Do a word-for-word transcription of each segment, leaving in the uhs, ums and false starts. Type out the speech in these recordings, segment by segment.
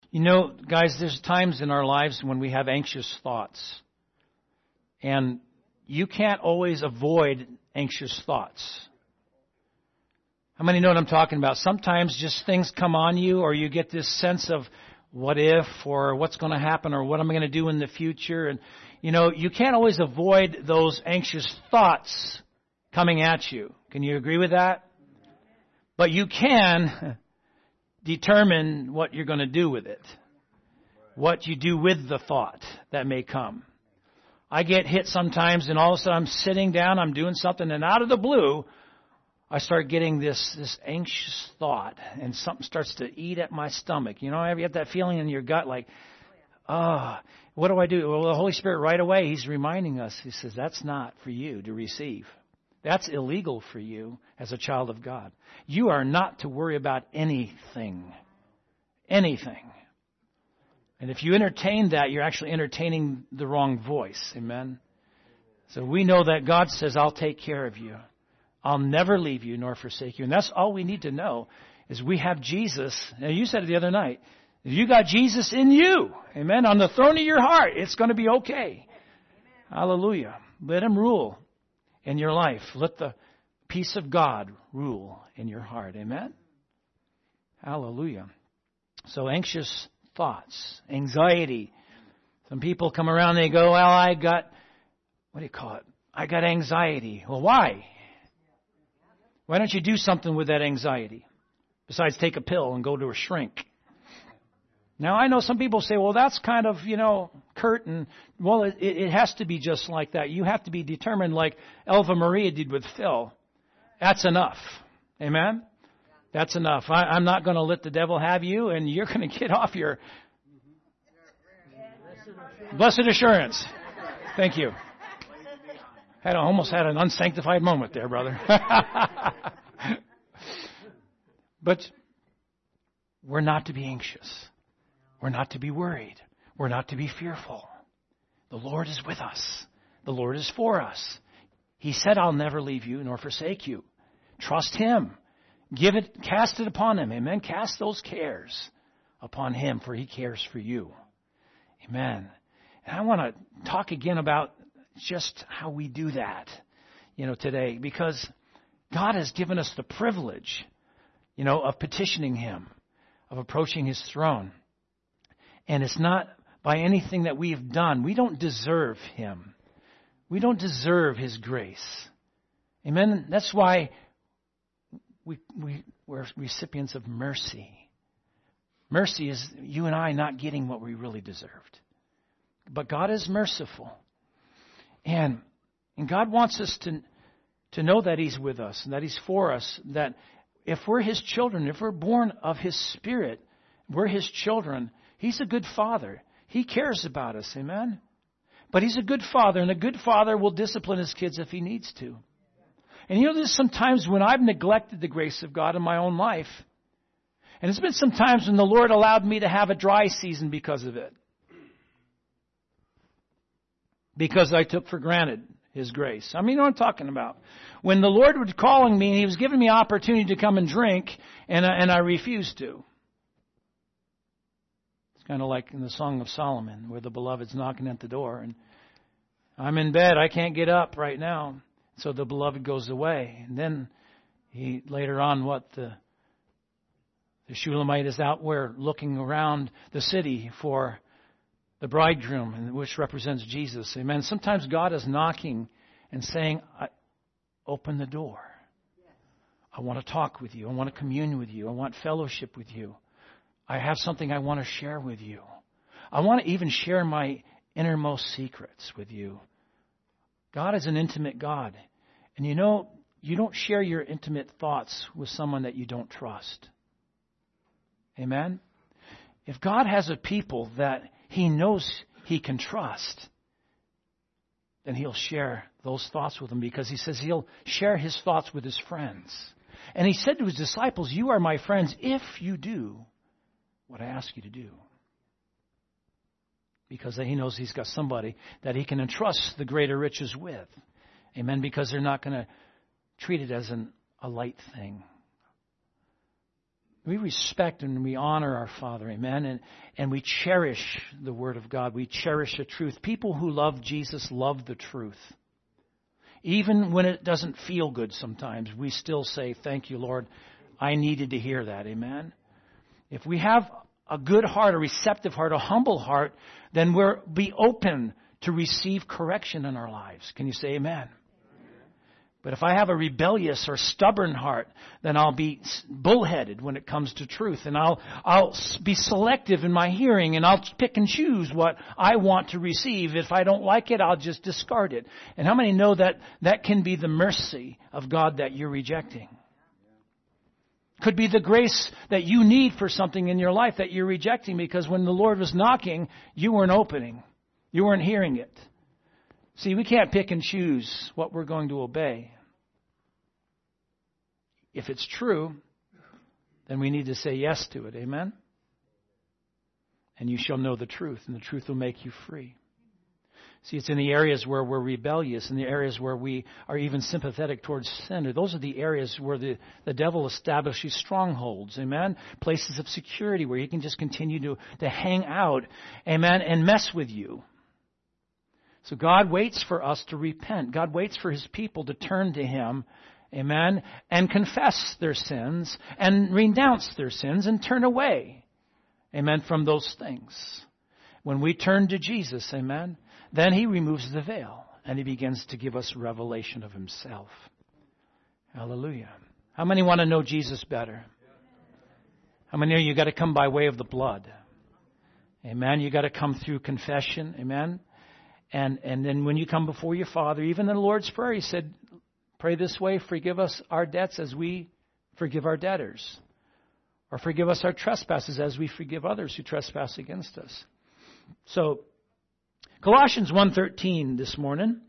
You know, guys, there's times in our lives when we have anxious thoughts. And you can't always avoid anxious thoughts. How many know what I'm talking about? Sometimes just things come on you, or you get this sense of what if, or what's going to happen, or what am I going to do in the future. And, you know, you can't always avoid those anxious thoughts coming at you. Can you agree with that? But you can determine what you're going to do with it. What you do with the thought that may come. I get hit sometimes, and all of a sudden I'm sitting down, I'm doing something, and out of the blue, I start getting this this anxious thought, and something starts to eat at my stomach. You know, you have that feeling in your gut like, oh, what do I do? Well, the Holy Spirit right away, He's reminding us. He says, that's not for you to receive. That's illegal for you as a child of God. You are not to worry about anything. Anything. And if you entertain that, you're actually entertaining the wrong voice. Amen? So we know that God says, I'll take care of you. I'll never leave you nor forsake you. And that's all we need to know is we have Jesus. Now, you said it the other night. If you got Jesus in you, amen, on the throne of your heart, it's going to be okay. Amen. Hallelujah. Let Him rule in your life. Let the peace of God rule in your heart. Amen. Hallelujah. So anxious thoughts, anxiety. Some people come around and they go, well, I got, what do you call it? I got anxiety. Well, why? Why don't you do something with that anxiety besides take a pill and go to a shrink? Now, I know some people say, well, that's kind of, you know, curt. And, well, it, it has to be just like that. You have to be determined like Elva Maria did with Phil. That's enough. Amen? That's enough. I, I'm not going to let the devil have you, and you're going to get off your blessed assurance. Thank you. Had almost had an unsanctified moment there, brother. But we're not to be anxious. We're not to be worried. We're not to be fearful. The Lord is with us. The Lord is for us. He said, I'll never leave you nor forsake you. Trust Him. Give it, cast it upon Him. Amen. Cast those cares upon Him, for He cares for you. Amen. And I want to talk again about just how we do that, you know, today, because God has given us the privilege, you know, of petitioning Him, of approaching His throne. And it's not by anything that we have done. We don't deserve Him. We don't deserve His grace. Amen. That's why we, we, we're recipients of mercy. Mercy is you and I not getting what we really deserved. But God is merciful. And, and God wants us to, to know that He's with us and that He's for us. That if we're His children, if we're born of His Spirit, we're His children. He's a good Father. He cares about us. Amen? But He's a good Father, and a good Father will discipline His kids if He needs to. And you know, there's some times when I've neglected the grace of God in my own life. And there's been some times when the Lord allowed me to have a dry season because of it. Because I took for granted His grace. I mean, you know what I'm talking about. When the Lord was calling me and He was giving me opportunity to come and drink, and I, and I refused to. It's kind of like in the Song of Solomon, where the beloved's knocking at the door, and I'm in bed, I can't get up right now. So the beloved goes away. And then he later on, what the the Shulamite is out where looking around the city for the bridegroom, which represents Jesus. Amen. Sometimes God is knocking and saying, open the door. I want to talk with you. I want to commune with you. I want fellowship with you. I have something I want to share with you. I want to even share my innermost secrets with you. God is an intimate God. And you know, you don't share your intimate thoughts with someone that you don't trust. Amen? If God has a people that He knows He can trust, then He'll share those thoughts with them, because He says He'll share His thoughts with His friends. And He said to His disciples, you are my friends if you do what I ask you to do. Because He knows He's got somebody that He can entrust the greater riches with. Amen? Because they're not going to treat it as an, a light thing. We respect and we honor our Father, amen, and, and we cherish the Word of God. We cherish the truth. People who love Jesus love the truth. Even when it doesn't feel good sometimes, we still say, thank you, Lord. I needed to hear that, amen. If we have a good heart, a receptive heart, a humble heart, then we'll be open to receive correction in our lives. Can you say amen? But if I have a rebellious or stubborn heart, then I'll be bullheaded when it comes to truth. And I'll I'll be selective in my hearing, and I'll pick and choose what I want to receive. If I don't like it, I'll just discard it. And how many know that that can be the mercy of God that you're rejecting? Could be the grace that you need for something in your life that you're rejecting because when the Lord was knocking, you weren't opening. You weren't hearing it. See, we can't pick and choose what we're going to obey. If it's true, then we need to say yes to it. Amen? And you shall know the truth, and the truth will make you free. See, it's in the areas where we're rebellious, in the areas where we are even sympathetic towards sin. Those are the areas where the, the devil establishes strongholds, amen? Places of security where he can just continue to, to hang out, amen, and mess with you. So God waits for us to repent. God waits for His people to turn to Him, amen, and confess their sins and renounce their sins and turn away, amen, from those things. When we turn to Jesus, amen, then He removes the veil and He begins to give us revelation of Himself. Hallelujah. How many want to know Jesus better? How many know you got to come by way of the blood? Amen. You got to come through confession. Amen. And and then when you come before your Father, even in the Lord's Prayer, He said, pray this way, forgive us our debts as we forgive our debtors. Or forgive us our trespasses as we forgive others who trespass against us. So, Colossians one thirteen this morning.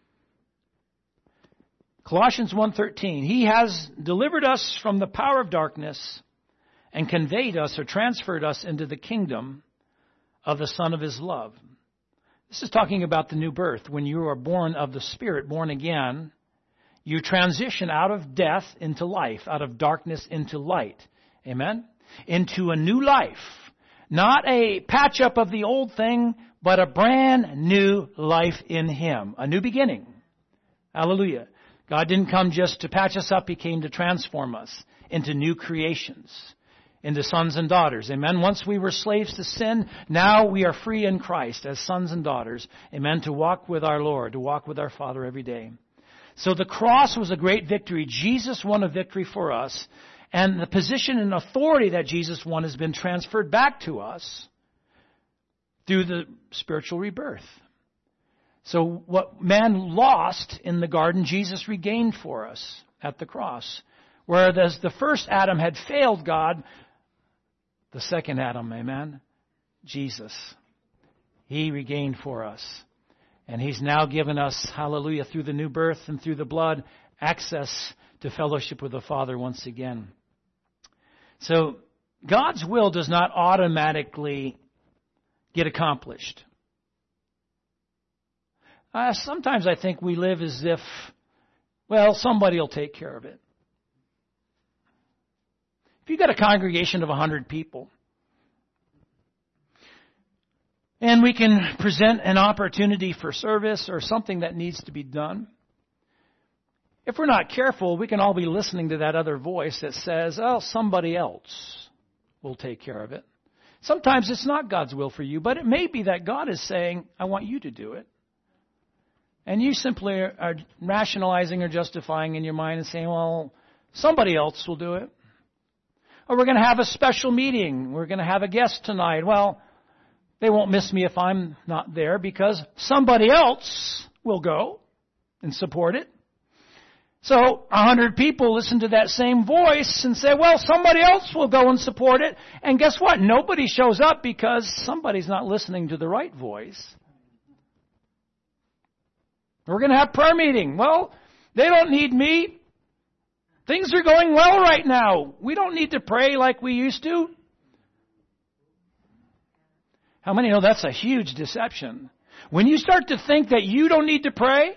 Colossians one thirteen. He has delivered us from the power of darkness and conveyed us or transferred us into the kingdom of the Son of His love. This is talking about the new birth. When you are born of the Spirit, born again, you transition out of death into life, out of darkness into light. Amen? Into a new life. Not a patch-up of the old thing, but a brand new life in Him. A new beginning. Hallelujah. God didn't come just to patch us up. He came to transform us into new creations. Into sons and daughters. Amen. Once we were slaves to sin, now we are free in Christ as sons and daughters. Amen. To walk with our Lord, to walk with our Father every day. So the cross was a great victory. Jesus won a victory for us. And the position and authority that Jesus won has been transferred back to us through the spiritual rebirth. So what man lost in the garden, Jesus regained for us at the cross. Whereas the first Adam had failed God, the second Adam, amen, Jesus, He regained for us. And He's now given us, hallelujah, through the new birth and through the blood, access to fellowship with the Father once again. So God's will does not automatically get accomplished. Uh, sometimes I think we live as if, well, somebody will take care of it. If you've got a congregation of one hundred people, and we can present an opportunity for service or something that needs to be done, if we're not careful, we can all be listening to that other voice that says, oh, somebody else will take care of it. Sometimes it's not God's will for you, but it may be that God is saying, I want you to do it. And you simply are rationalizing or justifying in your mind and saying, well, somebody else will do it. Or we're going to have a special meeting. We're going to have a guest tonight. Well, they won't miss me if I'm not there because somebody else will go and support it. So a hundred people listen to that same voice and say, well, somebody else will go and support it. And guess what? Nobody shows up because somebody's not listening to the right voice. We're going to have prayer meeting. Well, they don't need me. Things are going well right now. We don't need to pray like we used to. How many know that's a huge deception? When you start to think that you don't need to pray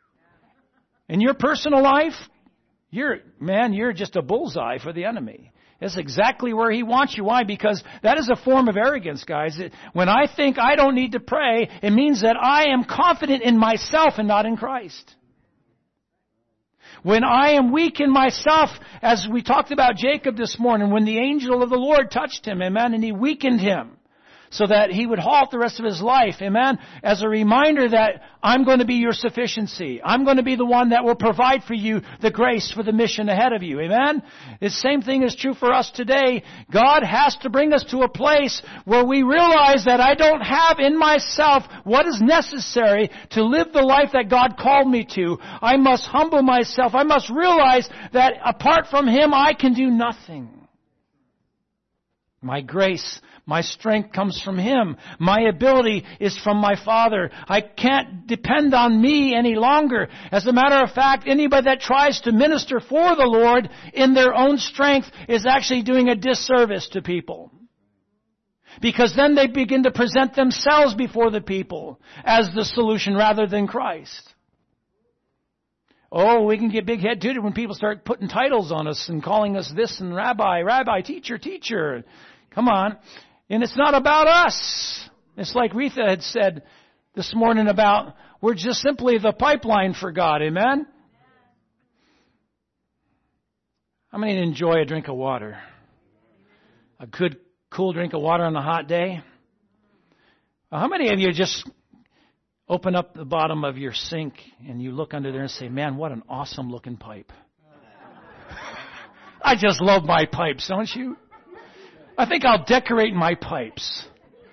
in your personal life, you're, man, you're just a bullseye for the enemy. It's exactly where He wants you. Why? Because that is a form of arrogance, guys. It, when I think I don't need to pray, it means that I am confident in myself and not in Christ. When I am weak in myself, as we talked about Jacob this morning, when the angel of the Lord touched him, amen, and he weakened him so that he would halt the rest of his life, amen, as a reminder that I'm going to be your sufficiency. I'm going to be the one that will provide for you the grace for the mission ahead of you, amen. The same thing is true for us today. God has to bring us to a place where we realize that I don't have in myself what is necessary to live the life that God called me to. I must humble myself. I must realize that apart from Him, I can do nothing. My grace, my strength comes from Him. My ability is from my Father. I can't depend on me any longer. As a matter of fact, anybody that tries to minister for the Lord in their own strength is actually doing a disservice to people. Because then they begin to present themselves before the people as the solution rather than Christ. Oh, we can get big-headed when people start putting titles on us and calling us this and rabbi, rabbi, teacher, teacher. Come on. And it's not about us. It's like Retha had said this morning about we're just simply the pipeline for God. Amen? How many enjoy a drink of water? A good, cool drink of water on a hot day? Well, how many of you just open up the bottom of your sink and you look under there and say, man, what an awesome looking pipe. I just love my pipes, don't you? I think I'll decorate my pipes.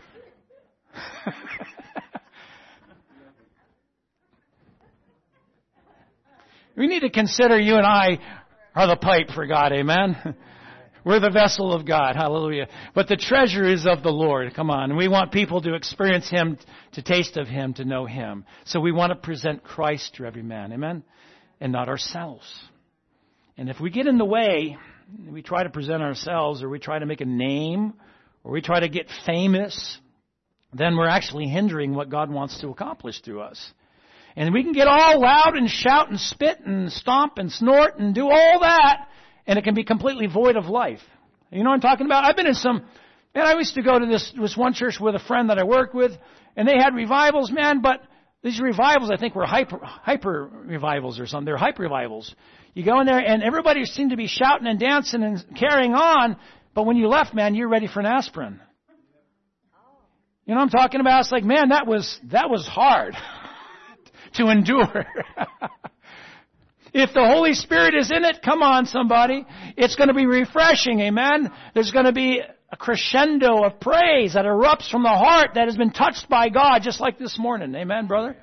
We need to consider you and I are the pipe for God, amen? We're the vessel of God, hallelujah. But the treasure is of the Lord, come on. And we want people to experience Him, to taste of Him, to know Him. So we want to present Christ to every man, amen? And not ourselves. And if we get in the way, we try to present ourselves, or we try to make a name, or we try to get famous, then we're actually hindering what God wants to accomplish through us. And we can get all loud and shout and spit and stomp and snort and do all that, and it can be completely void of life. You know what I'm talking about? I've been in some, man, I used to go to this, this one church with a friend that I worked with, and they had revivals, man, but these revivals, I think, were hyper, hyper revivals or something. They're hyper revivals. You go in there, and everybody seemed to be shouting and dancing and carrying on, but when you left, man, you're ready for an aspirin. You know what I'm talking about? It's like, man, that was that was hard to endure. If the Holy Spirit is in it, come on, somebody. It's going to be refreshing, amen? There's going to be a crescendo of praise that erupts from the heart that has been touched by God, just like this morning. Amen, brother?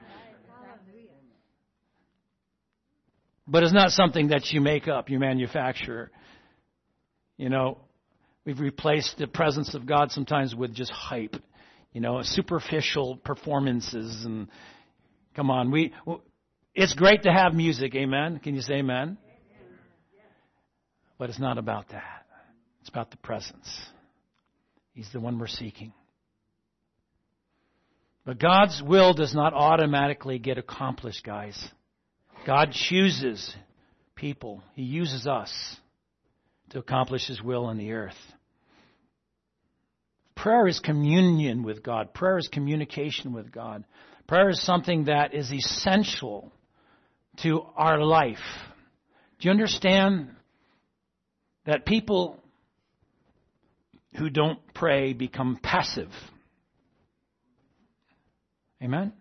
But it's not something that you make up, you manufacture. You know, we've replaced the presence of God sometimes with just hype. You know, superficial performances. And come on, we... It's great to have music, amen? Can you say amen? But it's not about that. It's about the presence. He's the one we're seeking. But God's will does not automatically get accomplished, guys. God chooses people. He uses us to accomplish His will on the earth. Prayer is communion with God. Prayer is communication with God. Prayer is something that is essential to our life. Do you understand that people who don't pray become passive? Amen?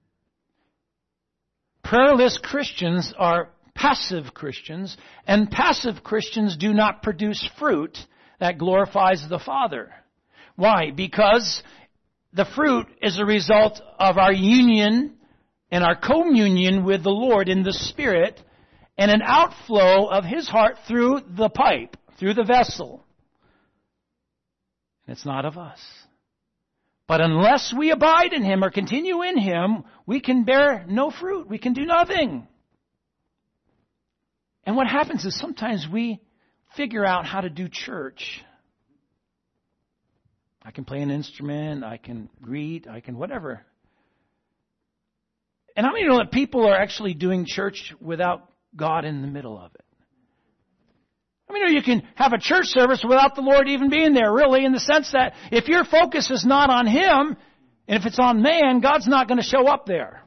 Prayerless Christians are passive Christians, and passive Christians do not produce fruit that glorifies the Father. Why? Because the fruit is a result of our union and our communion with the Lord in the Spirit, and an outflow of His heart through the pipe, through the vessel. And it's not of us. But unless we abide in Him or continue in Him, we can bear no fruit. We can do nothing. And what happens is sometimes we figure out how to do church. I can play an instrument, I can greet, I can whatever. And how many know that people are actually doing church without God in the middle of it? I mean, you can have a church service without the Lord even being there, really, in the sense that if your focus is not on Him, and if it's on man, God's not going to show up there.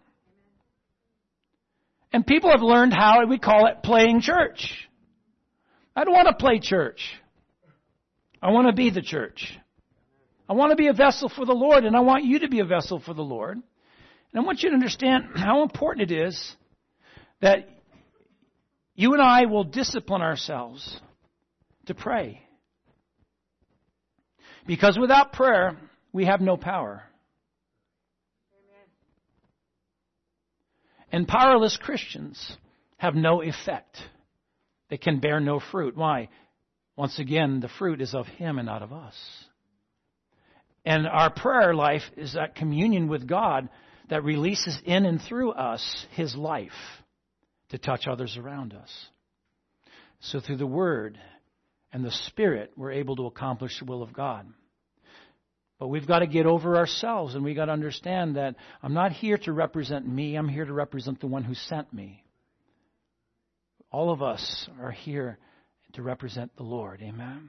And people have learned how, we call it playing church. I don't want to play church. I want to be the church. I want to be a vessel for the Lord, and I want you to be a vessel for the Lord. And I want you to understand how important it is that you and I will discipline ourselves to pray. Because without prayer, we have no power. And powerless Christians have no effect. They can bear no fruit. Why? Once again, the fruit is of Him and not of us. And our prayer life is that communion with God that releases in and through us His life to touch others around us. So through the Word and the Spirit, we're able to accomplish the will of God. But we've got to get over ourselves, and we've got to understand that I'm not here to represent me. I'm here to represent the one who sent me. All of us are here to represent the Lord. Amen?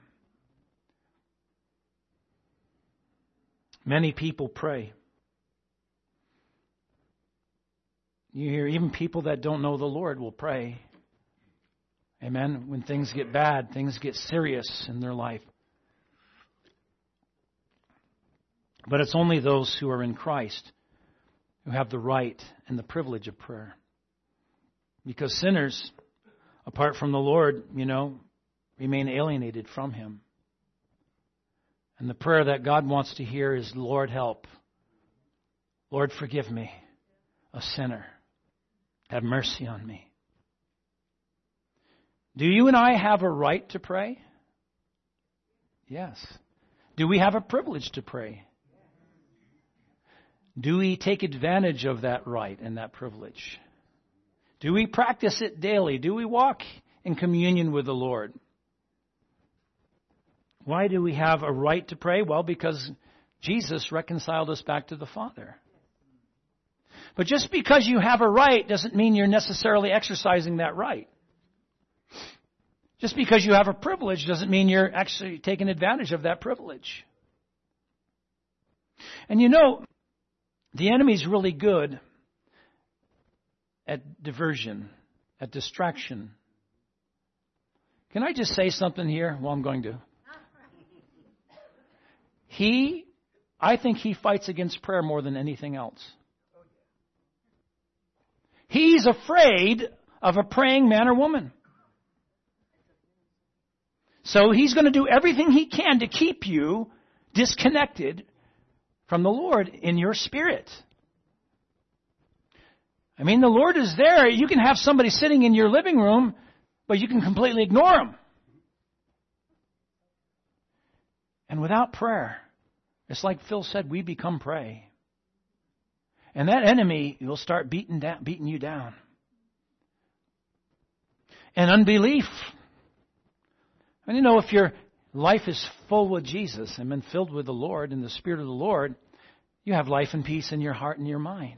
Many people pray. You hear even people that don't know the Lord will pray. Amen? When things get bad, things get serious in their life. But it's only those who are in Christ who have the right and the privilege of prayer. Because sinners, apart from the Lord, you know, remain alienated from Him. And the prayer that God wants to hear is, Lord, help. Lord, forgive me, a sinner. Have mercy on me. Do you and I have a right to pray? Yes. Do we have a privilege to pray? Do we take advantage of that right and that privilege? Do we practice it daily? Do we walk in communion with the Lord? Why do we have a right to pray? Well, because Jesus reconciled us back to the Father. But just because you have a right doesn't mean you're necessarily exercising that right. Just because you have a privilege doesn't mean you're actually taking advantage of that privilege. And you know, the enemy's really good at diversion, at distraction. Can I just say something here? Well, I'm going to. He, I think he fights against prayer more than anything else. He's afraid of a praying man or woman. So he's going to do everything he can to keep you disconnected from the Lord in your spirit. I mean, the Lord is there. You can have somebody sitting in your living room, but you can completely ignore him. And without prayer, it's like Phil said, we become prey. And that enemy will start beating down, beating you down. And unbelief. And you know, if your life is full with Jesus and been filled with the Lord and the Spirit of the Lord, you have life and peace in your heart and your mind.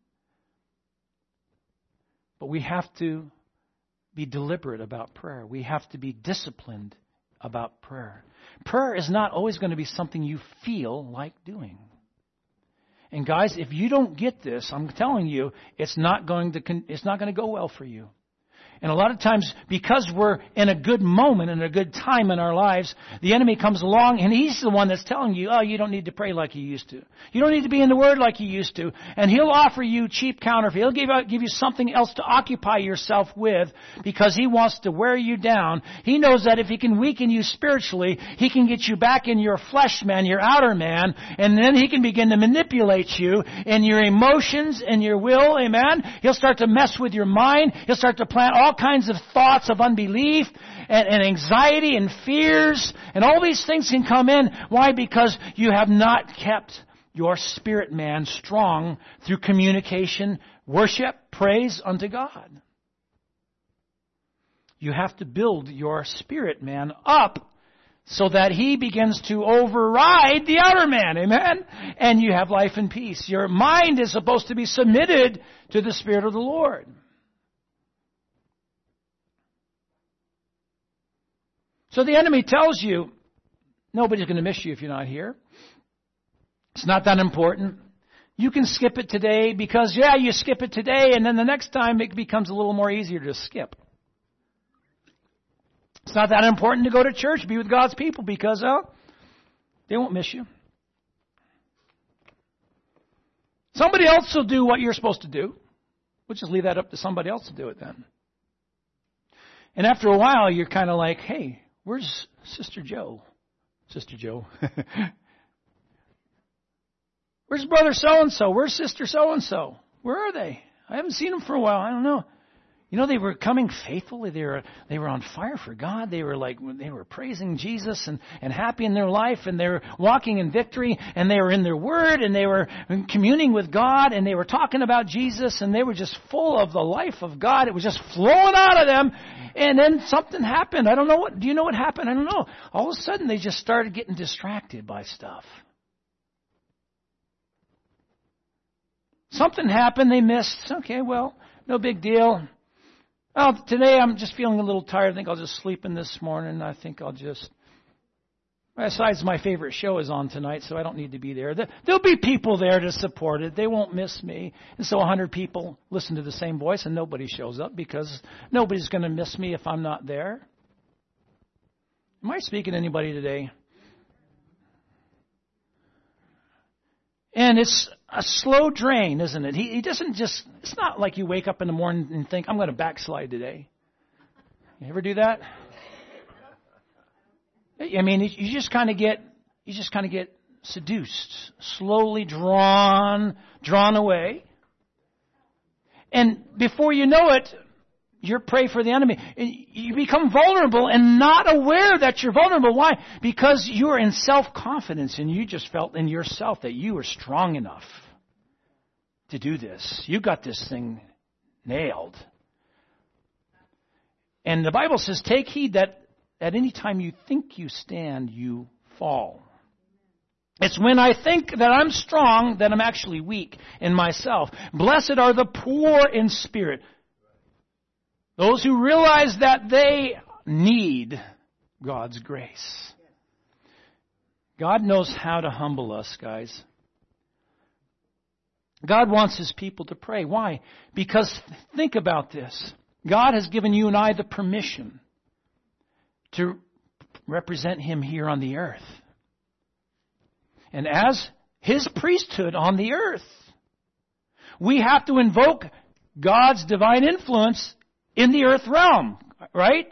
But we have to be deliberate about prayer. We have to be disciplined about prayer. Prayer is not always going to be something you feel like doing. And guys, if you don't get this, I'm telling you, it's not going to it's not going to go well for you. And a lot of times, because we're in a good moment and a good time in our lives, the enemy comes along and he's the one that's telling you, oh, you don't need to pray like you used to. You don't need to be in the Word like you used to. And he'll offer you cheap counterfeit. He'll give, give you something else to occupy yourself with because he wants to wear you down. He knows that if he can weaken you spiritually, he can get you back in your flesh man, your outer man, and then he can begin to manipulate you in your emotions and your will, amen? He'll start to mess with your mind. He'll start to plant all kinds of thoughts of unbelief and, and anxiety and fears, and all these things can come in. Why? Because you have not kept your spirit man strong through communication, worship, praise unto God. You have to build your spirit man up so that he begins to override the outer man, amen? And you have life and peace. Your mind is supposed to be submitted to the Spirit of the Lord. So the enemy tells you, nobody's going to miss you if you're not here. It's not that important. You can skip it today because, yeah, you skip it today, and then the next time it becomes a little more easier to skip. It's not that important to go to church, be with God's people, because, oh, they won't miss you. Somebody else will do what you're supposed to do. We'll just leave that up to somebody else to do it then. And after a while, you're kind of like, hey, where's Sister Joe? Sister Joe. Where's Brother so-and-so? Where's Sister so-and-so? Where are they? I haven't seen them for a while. I don't know. You know, they were coming faithfully. They were they were on fire for God. They were like they were praising Jesus and, and happy in their life, and they were walking in victory, and they were in their word, and they were communing with God, and they were talking about Jesus, and they were just full of the life of God. It was just flowing out of them. And then something happened. I don't know what. Do you know what happened? I don't know. All of a sudden, they just started getting distracted by stuff. Something happened. They missed. Okay, well, no big deal. Oh, today I'm just feeling a little tired. I think I'll just sleep in this morning. I think I'll just... Besides, my favorite show is on tonight, so I don't need to be there. There'll be people there to support it. They won't miss me. And so a hundred people listen to the same voice, and nobody shows up because nobody's going to miss me if I'm not there. Am I speaking to anybody today? And it's a slow drain, isn't it? He, he doesn't just, it's not like you wake up in the morning and think, I'm going to backslide today. You ever do that? I mean, you just kind of get, you just kind of get seduced, slowly drawn, drawn away. And before you know it, you're prey for the enemy. You become vulnerable and not aware that you're vulnerable. Why? Because you're in self-confidence and you just felt in yourself that you were strong enough to do this. You got this thing nailed. And the Bible says, take heed that at any time you think you stand, you fall. It's when I think that I'm strong that I'm actually weak in myself. Blessed are the poor in spirit. Those who realize that they need God's grace. God knows how to humble us, guys. God wants His people to pray. Why? Because think about this. God has given you and I the permission to represent Him here on the earth. And as His priesthood on the earth, we have to invoke God's divine influence in the earth realm, right?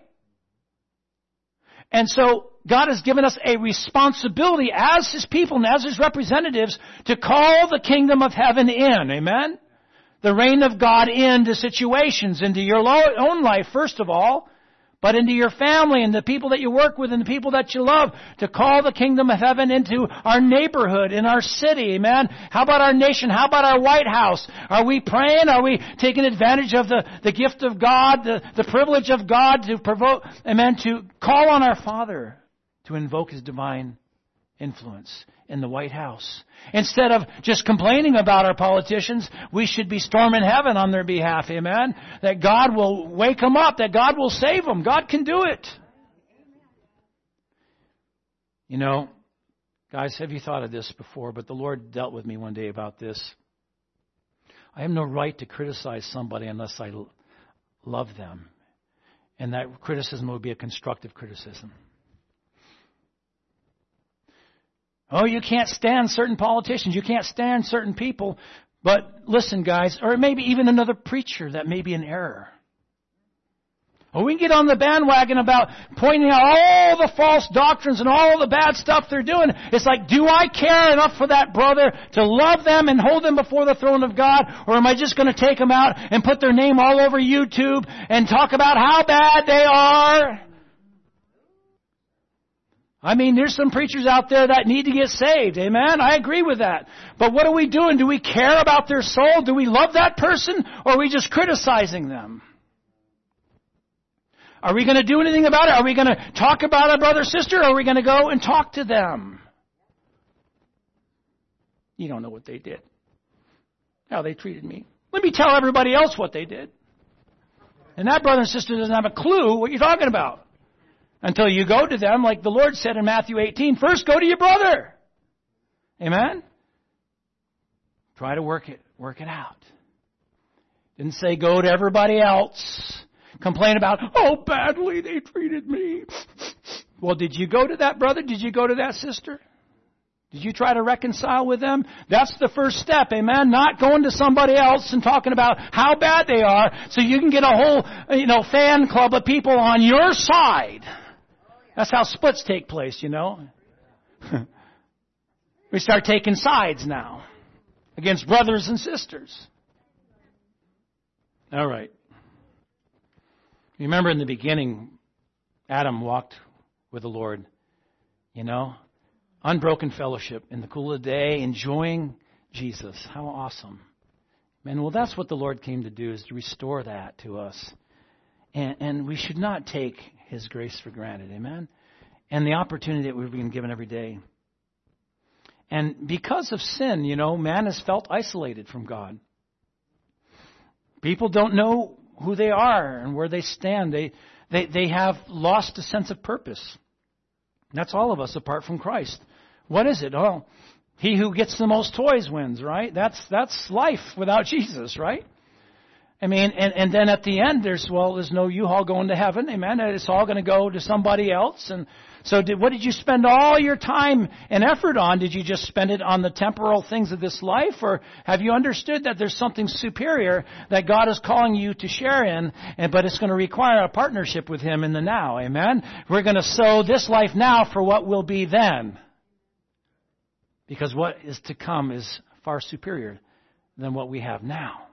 And so God has given us a responsibility as His people and as His representatives to call the kingdom of heaven in. Amen? The reign of God into situations, into your own life, first of all, but into your family and the people that you work with and the people that you love, to call the kingdom of heaven into our neighborhood, in our city, amen? How about our nation? How about our White House? Are we praying? Are we taking advantage of the, the gift of God, the, the privilege of God to provoke, amen, to call on our Father to invoke His divine influence in the White House? Instead of just complaining about our politicians, we should be storming heaven on their behalf, amen? That God will wake them up, that God will save them. God can do it. You know, guys, have you thought of this before? But the Lord dealt with me one day about this. I have no right to criticize somebody unless I love them. And that criticism would be a constructive criticism. Oh, you can't stand certain politicians. You can't stand certain people. But listen, guys, or maybe even another preacher that may be in error. Or we can get on the bandwagon about pointing out all the false doctrines and all the bad stuff they're doing. It's like, do I care enough for that brother to love them and hold them before the throne of God? Or am I just going to take them out and put their name all over YouTube and talk about how bad they are? I mean, there's some preachers out there that need to get saved. Amen? I agree with that. But what are we doing? Do we care about their soul? Do we love that person? Or are we just criticizing them? Are we going to do anything about it? Are we going to talk about a brother or sister? Or are we going to go and talk to them? You don't know what they did. How they treated me. Let me tell everybody else what they did. And that brother and sister doesn't have a clue what you're talking about. Until you go to them, like the Lord said in Matthew eighteen, first go to your brother. Amen? Try to work it, work it out. Didn't say go to everybody else. Complain about, oh, badly they treated me. Well, did you go to that brother? Did you go to that sister? Did you try to reconcile with them? That's the first step, amen? Not going to somebody else and talking about how bad they are so you can get a whole, you know, fan club of people on your side. That's how splits take place, you know. We start taking sides now against brothers and sisters. All right. Remember in the beginning, Adam walked with the Lord, you know, unbroken fellowship in the cool of the day, enjoying Jesus. How awesome. Man, well, that's what the Lord came to do, is to restore that to us. And, and we should not take His grace for granted, amen? And the opportunity that we've been given every day. And because of sin, you know, man has felt isolated from God. People don't know who they are and where they stand. They, they, they have lost a sense of purpose. That's all of us apart from Christ. What is it? Oh, he who gets the most toys wins, right? That's that's life without Jesus, right? I mean, and, and then at the end, there's, well, there's no U-Haul going to heaven, amen? It's all going to go to somebody else. And so did, what did you spend all your time and effort on? Did you just spend it on the temporal things of this life? Or have you understood that there's something superior that God is calling you to share in, and but it's going to require a partnership with Him in the now, amen? We're going to sow this life now for what will be then. Because what is to come is far superior than what we have now.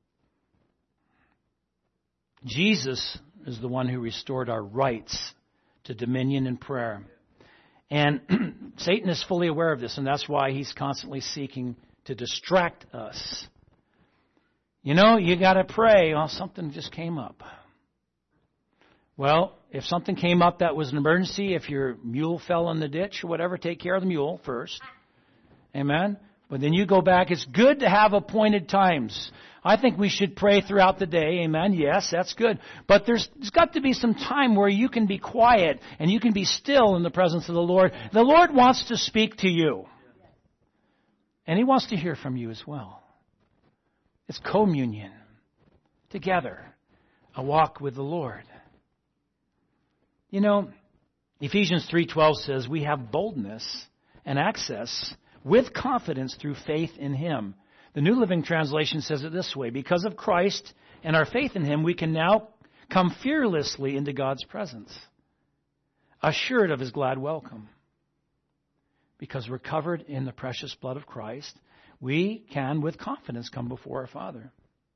Jesus is the one who restored our rights to dominion and prayer. And Satan is fully aware of this, and that's why he's constantly seeking to distract us. You know, you got to pray. Oh, something just came up. Well, if something came up that was an emergency, if your mule fell in the ditch or whatever, take care of the mule first. Amen? But then you go back. It's good to have appointed times. I think we should pray throughout the day. Amen. Yes, that's good. But there's, there's got to be some time where you can be quiet and you can be still in the presence of the Lord. The Lord wants to speak to you. And He wants to hear from you as well. It's communion. Together. A walk with the Lord. You know, Ephesians three twelve says we have boldness and access with confidence through faith in Him. The New Living Translation says it this way: because of Christ and our faith in Him, we can now come fearlessly into God's presence, assured of His glad welcome. Because we're covered in the precious blood of Christ, we can with confidence come before our Father.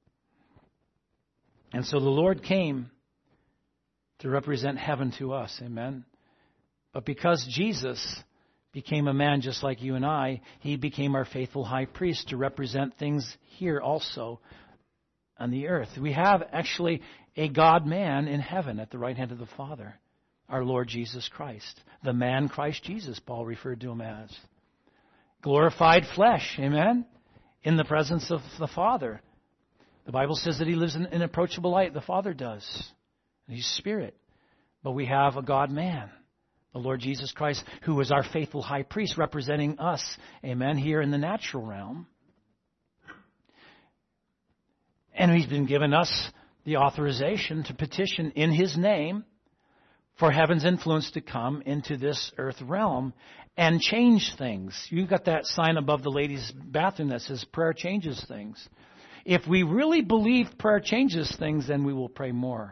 And so the Lord came to represent heaven to us, amen? But because Jesus became a man just like you and I, He became our faithful high priest to represent things here also on the earth. We have actually a God-man in heaven at the right hand of the Father, our Lord Jesus Christ. The man Christ Jesus, Paul referred to Him as. Glorified flesh, amen, in the presence of the Father. The Bible says that He lives in inapproachable light. The Father does. He's Spirit. But we have a God-man, the Lord Jesus Christ, who is our faithful high priest representing us, amen, here in the natural realm. And He's been given us the authorization to petition in His name for heaven's influence to come into this earth realm and change things. You've got that sign above the ladies' bathroom that says prayer changes things. If we really believe prayer changes things, then we will pray more.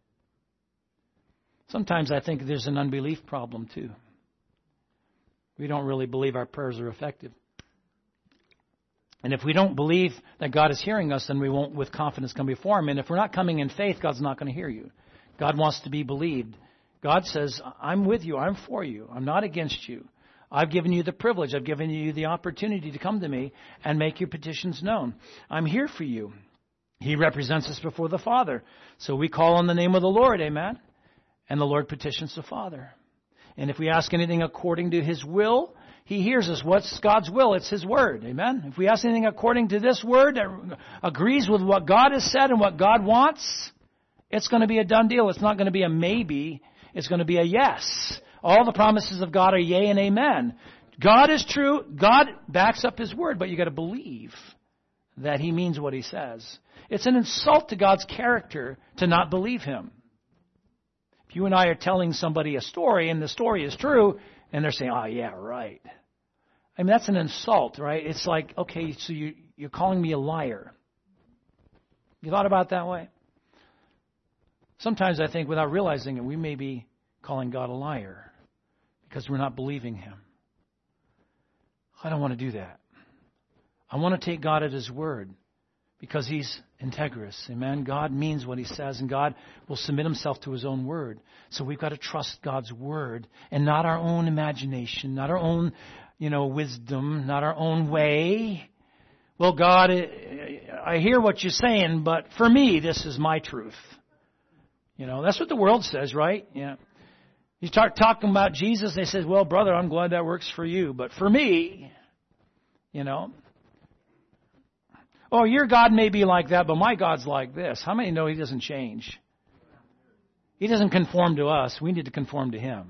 Sometimes I think there's an unbelief problem too. We don't really believe our prayers are effective. And if we don't believe that God is hearing us, then we won't with confidence come before Him. And if we're not coming in faith, God's not going to hear you. God wants to be believed. God says, I'm with you. I'm for you. I'm not against you. I've given you the privilege. I've given you the opportunity to come to me and make your petitions known. I'm here for you. He represents us before the Father. So we call on the name of the Lord. Amen. And the Lord petitions the Father. And if we ask anything according to His will, He hears us. What's God's will? It's His Word. Amen? If we ask anything according to this Word that agrees with what God has said and what God wants, it's going to be a done deal. It's not going to be a maybe. it's going to be a yes. All the promises of God are yea and amen. God is true. God backs up His word, but you got to believe that He means what He says. It's an insult to God's character to not believe Him. If you and I are telling somebody a story and the story is true, and they're saying, oh, yeah, right. I mean, that's an insult, right? It's like, okay, so you, you're calling me a liar. You thought about it that way? Sometimes I think without realizing it, we may be calling God a liar because we're not believing Him. I don't want to do that. I want to take God at His word because He's integrous. Amen. God means what He says, and God will submit Himself to His own word. So we've got to trust God's word and not our own imagination, not our own, you know, wisdom, not our own way. Well, God, I hear what you're saying, but for me, this is my truth. You know, that's what the world says, right? Yeah. You start talking about Jesus, they say, well, brother, I'm glad that works for you. But for me, you know, oh, your God may be like that, but my God's like this. How many know He doesn't change? He doesn't conform to us. We need to conform to Him.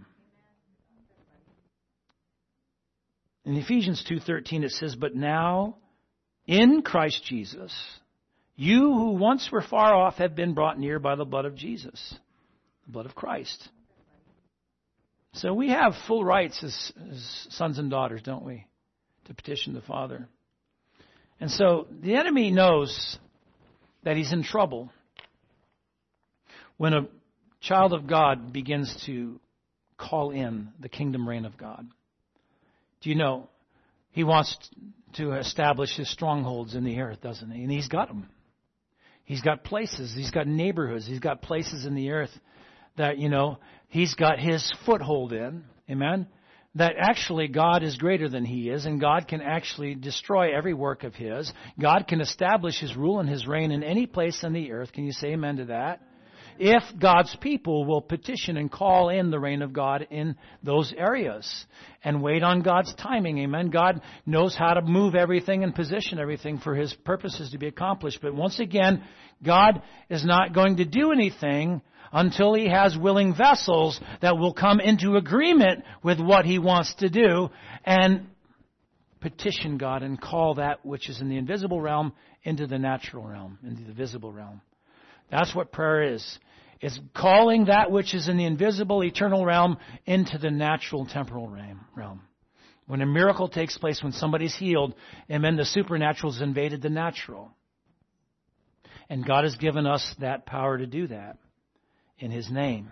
In Ephesians two thirteen, it says, but now in Christ Jesus, you who once were far off have been brought near by the blood of Jesus, the blood of Christ. So we have full rights as, as sons and daughters, don't we, to petition the Father. And so the enemy knows that he's in trouble when a child of God begins to call in the kingdom reign of God. Do you know, he wants to establish his strongholds in the earth, doesn't he? And he's got them. He's got places. He's got neighborhoods. He's got places in the earth that, you know, he's got his foothold in. Amen? That actually God is greater than he is, and God can actually destroy every work of his. God can establish his rule and his reign in any place on the earth. Can you say amen to that? If God's people will petition and call in the reign of God in those areas and wait on God's timing, amen. God knows how to move everything and position everything for His purposes to be accomplished. But once again, God is not going to do anything until He has willing vessels that will come into agreement with what He wants to do and petition God and call that which is in the invisible realm into the natural realm, into the visible realm. That's what prayer is. It's calling that which is in the invisible, eternal realm into the natural, temporal realm. When a miracle takes place, when somebody's healed, and then the supernatural has invaded the natural. And God has given us that power to do that in His name.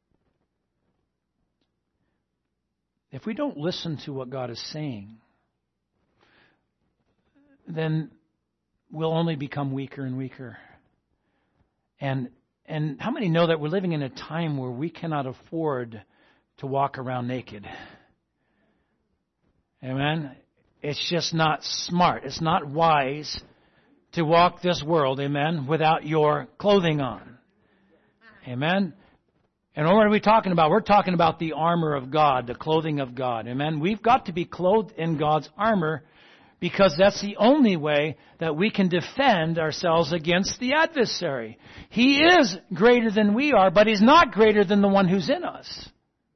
If we don't listen to what God is saying, then we'll only become weaker and weaker. And and how many know that we're living in a time where we cannot afford to walk around naked? Amen? It's just not smart. It's not wise to walk this world, amen, without your clothing on. Amen? And what are we talking about? We're talking about the armor of God, the clothing of God. Amen? We've got to be clothed in God's armor, because that's the only way that we can defend ourselves against the adversary. He is greater than we are, but He's not greater than the one who's in us.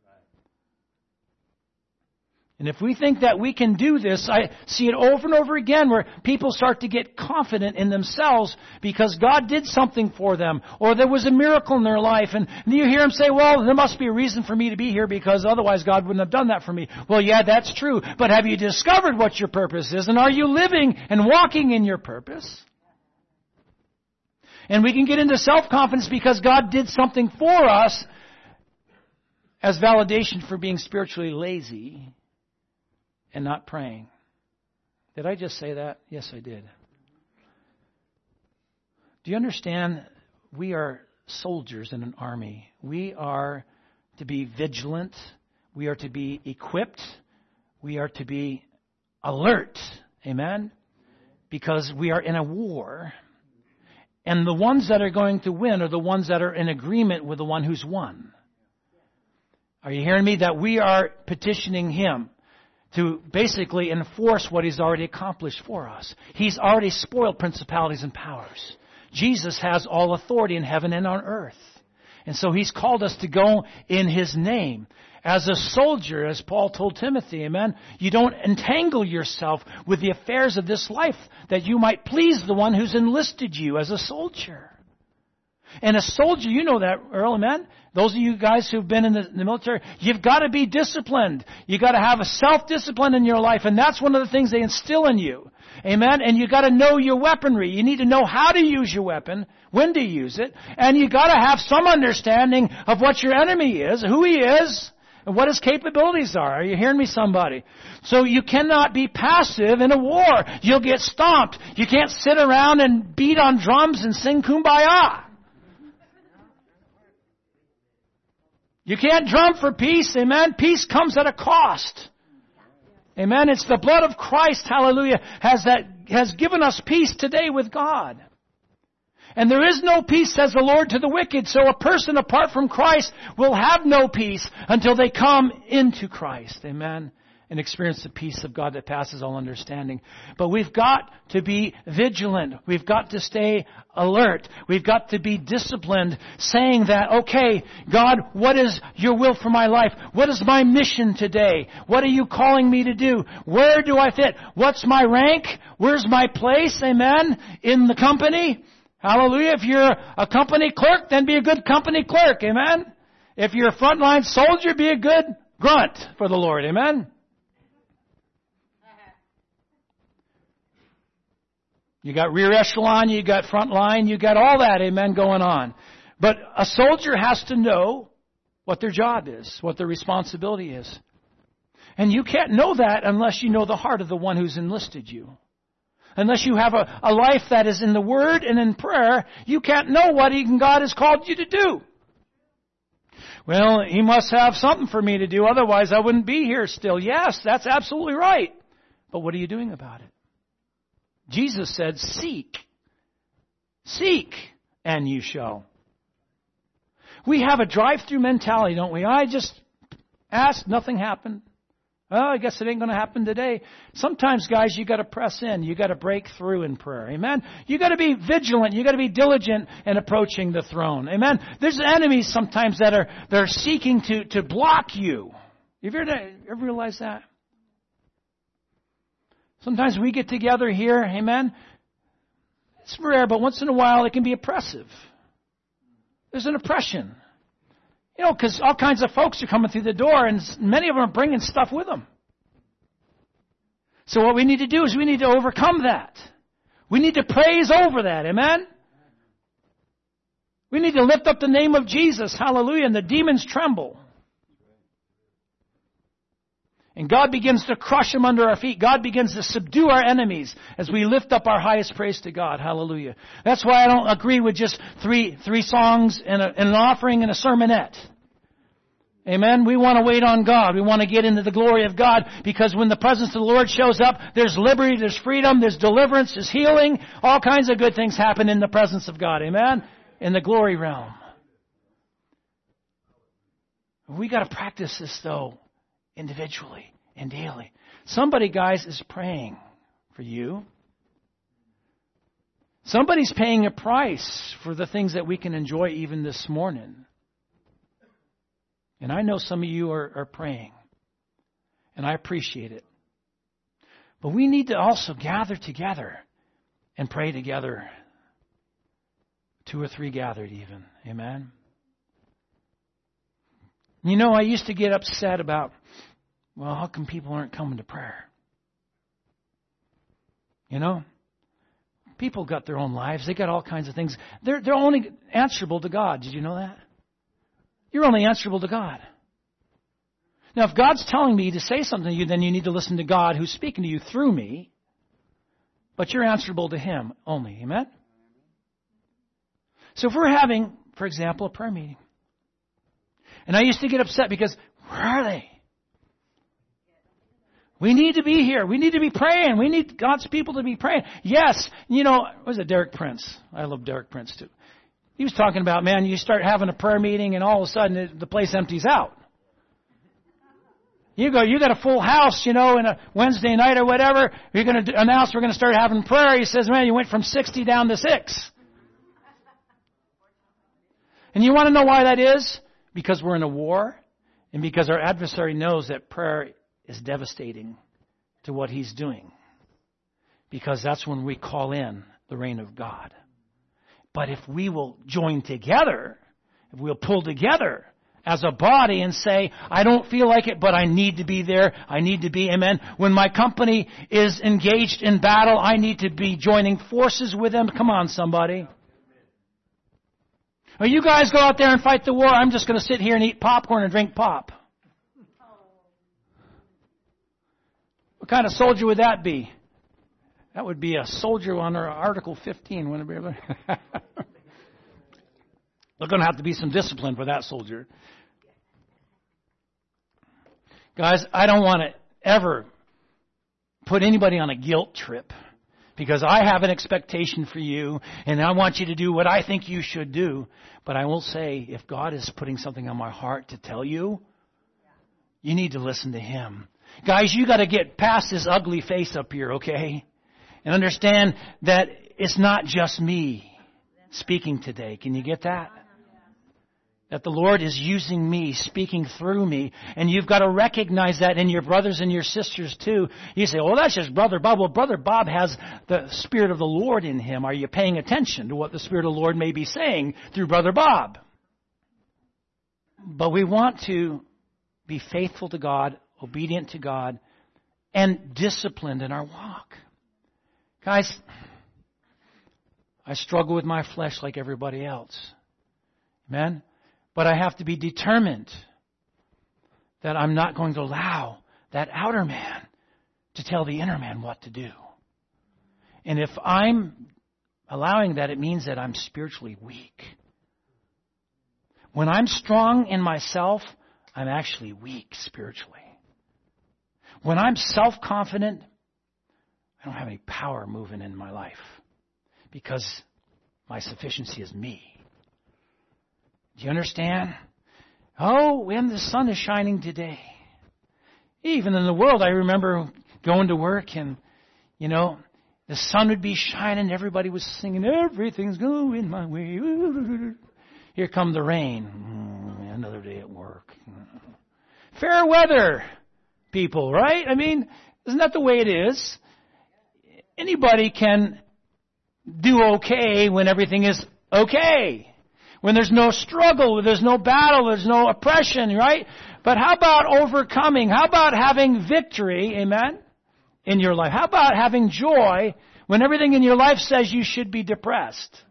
And if we think that we can do this, I see it over and over again where people start to get confident in themselves because God did something for them, or there was a miracle in their life. And you hear them say, well, there must be a reason for me to be here because otherwise God wouldn't have done that for me. Well, yeah, that's true. But have you discovered what your purpose is? And are you living and walking in your purpose? And we can get into self-confidence because God did something for us as validation for being spiritually lazy and not praying. Did I just say that? Yes, I did. Do you understand? We are soldiers in an army. We are to be vigilant. We are to be equipped. We are to be alert. Amen? Because we are in a war. And the ones that are going to win are the ones that are in agreement with the one who's won. Are you hearing me? That we are petitioning Him to basically enforce what He's already accomplished for us. He's already spoiled principalities and powers. Jesus has all authority in heaven and on earth. And so He's called us to go in His name. As a soldier, as Paul told Timothy, amen, you don't entangle yourself with the affairs of this life that you might please the one who's enlisted you as a soldier. And a soldier, you know that, Earl, amen? Those of you guys who've been in the, in the military, you've got to be disciplined. You've got to have a self-discipline in your life, and that's one of the things they instill in you. Amen? And you've got to know your weaponry. You need to know how to use your weapon, when to use it, and you've got to have some understanding of what your enemy is, who he is, and what his capabilities are. Are you hearing me, somebody? So you cannot be passive in a war. You'll get stomped. You can't sit around and beat on drums and sing Kumbaya. You can't drum for peace, amen? Peace comes at a cost. Amen? It's the blood of Christ, hallelujah, has that has given us peace today with God. And there is no peace, says the Lord, to the wicked. So a person apart from Christ will have no peace until they come into Christ. Amen? And experience the peace of God that passes all understanding. But we've got to be vigilant. We've got to stay alert. We've got to be disciplined, saying that, okay, God, what is your will for my life? What is my mission today? What are you calling me to do? Where do I fit? What's my rank? Where's my place? Amen? In the company? Hallelujah. If you're a company clerk, then be a good company clerk. Amen? If you're a frontline soldier, be a good grunt for the Lord. Amen? You got rear echelon, you got front line, you got all that, amen, going on. But a soldier has to know what their job is, what their responsibility is. And you can't know that unless you know the heart of the one who's enlisted you. Unless you have a, a life that is in the Word and in prayer, you can't know what even God has called you to do. Well, He must have something for me to do, otherwise I wouldn't be here still. Yes, that's absolutely right. But what are you doing about it? Jesus said, seek. Seek, and you shall. We have a drive-through mentality, don't we? I just asked, nothing happened. Oh, I guess it ain't going to happen today. Sometimes, guys, you got to press in. You got to break through in prayer. Amen? You got to be vigilant. You got to be diligent in approaching the throne. Amen? There's enemies sometimes that are they're seeking to, to block you. Have you ever, ever realized that? Sometimes we get together here, amen? It's rare, but once in a while it can be oppressive. There's an oppression. You know, because all kinds of folks are coming through the door, and many of them are bringing stuff with them. So what we need to do is we need to overcome that. We need to praise over that, amen? We need to lift up the name of Jesus, hallelujah, and the demons tremble. And God begins to crush them under our feet. God begins to subdue our enemies as we lift up our highest praise to God. Hallelujah. That's why I don't agree with just three three songs and, a, and an offering and a sermonette. Amen. We want to wait on God. We want to get into the glory of God, because when the presence of the Lord shows up, there's liberty, there's freedom, there's deliverance, there's healing. All kinds of good things happen in the presence of God. Amen. In the glory realm. We got to practice this, though, individually and daily. Somebody, guys, is praying for you. Somebody's paying a price for the things that we can enjoy even this morning. And I know some of you are, are praying. And I appreciate it. But we need to also gather together and pray together. Two or three gathered even. Amen. You know, I used to get upset about, well, how come people aren't coming to prayer? You know? People got their own lives. They got all kinds of things. They're, they're only answerable to God. Did you know that? You're only answerable to God. Now, if God's telling me to say something to you, then you need to listen to God who's speaking to you through me. But you're answerable to Him only. Amen? So if we're having, for example, a prayer meeting, and I used to get upset because, where are they? We need to be here. We need to be praying. We need God's people to be praying. Yes, you know, what was it, Derek Prince? I love Derek Prince too. He was talking about, man, you start having a prayer meeting and all of a sudden the place empties out. You go, you got a full house, you know, in a Wednesday night or whatever. You're going to announce we're going to start having prayer. He says, man, you went from sixty down to six. And you want to know why that is? Because we're in a war, and because our adversary knows that prayer is devastating to what he's doing. Because that's when we call in the reign of God. But if we will join together, if we'll pull together as a body and say, I don't feel like it, but I need to be there. I need to be, amen. When my company is engaged in battle, I need to be joining forces with them. Come on, somebody. Or you guys go out there and fight the war. I'm just going to sit here and eat popcorn and drink pop. What kind of soldier would that be? That would be a soldier under Article fifteen. Wouldn't it be? There's going to have to be some discipline for that soldier. Guys, I don't want to ever put anybody on a guilt trip, because I have an expectation for you, and I want you to do what I think you should do. But I will say, if God is putting something on my heart to tell you, you need to listen to Him. Guys, you got to get past this ugly face up here, okay? And understand that it's not just me speaking today. Can you get that? That the Lord is using me, speaking through me. And you've got to recognize that in your brothers and your sisters too. You say, well, that's just Brother Bob. Well, Brother Bob has the Spirit of the Lord in him. Are you paying attention to what the Spirit of the Lord may be saying through Brother Bob? But we want to be faithful to God, obedient to God, and disciplined in our walk. Guys, I struggle with my flesh like everybody else. Amen? But I have to be determined that I'm not going to allow that outer man to tell the inner man what to do. And if I'm allowing that, it means that I'm spiritually weak. When I'm strong in myself, I'm actually weak spiritually. When I'm self-confident, I don't have any power moving in my life because my sufficiency is me. Do you understand? Oh, when the sun is shining today. Even in the world, I remember going to work and, you know, the sun would be shining. Everybody was singing, everything's going my way. Here come the rain. Mm, another day at work. Fair weather, people, right? I mean, isn't that the way it is? Anybody can do okay when everything is okay. When there's no struggle, there's no battle, there's no oppression, right? But how about overcoming? How about having victory, amen, in your life? How about having joy when everything in your life says you should be depressed?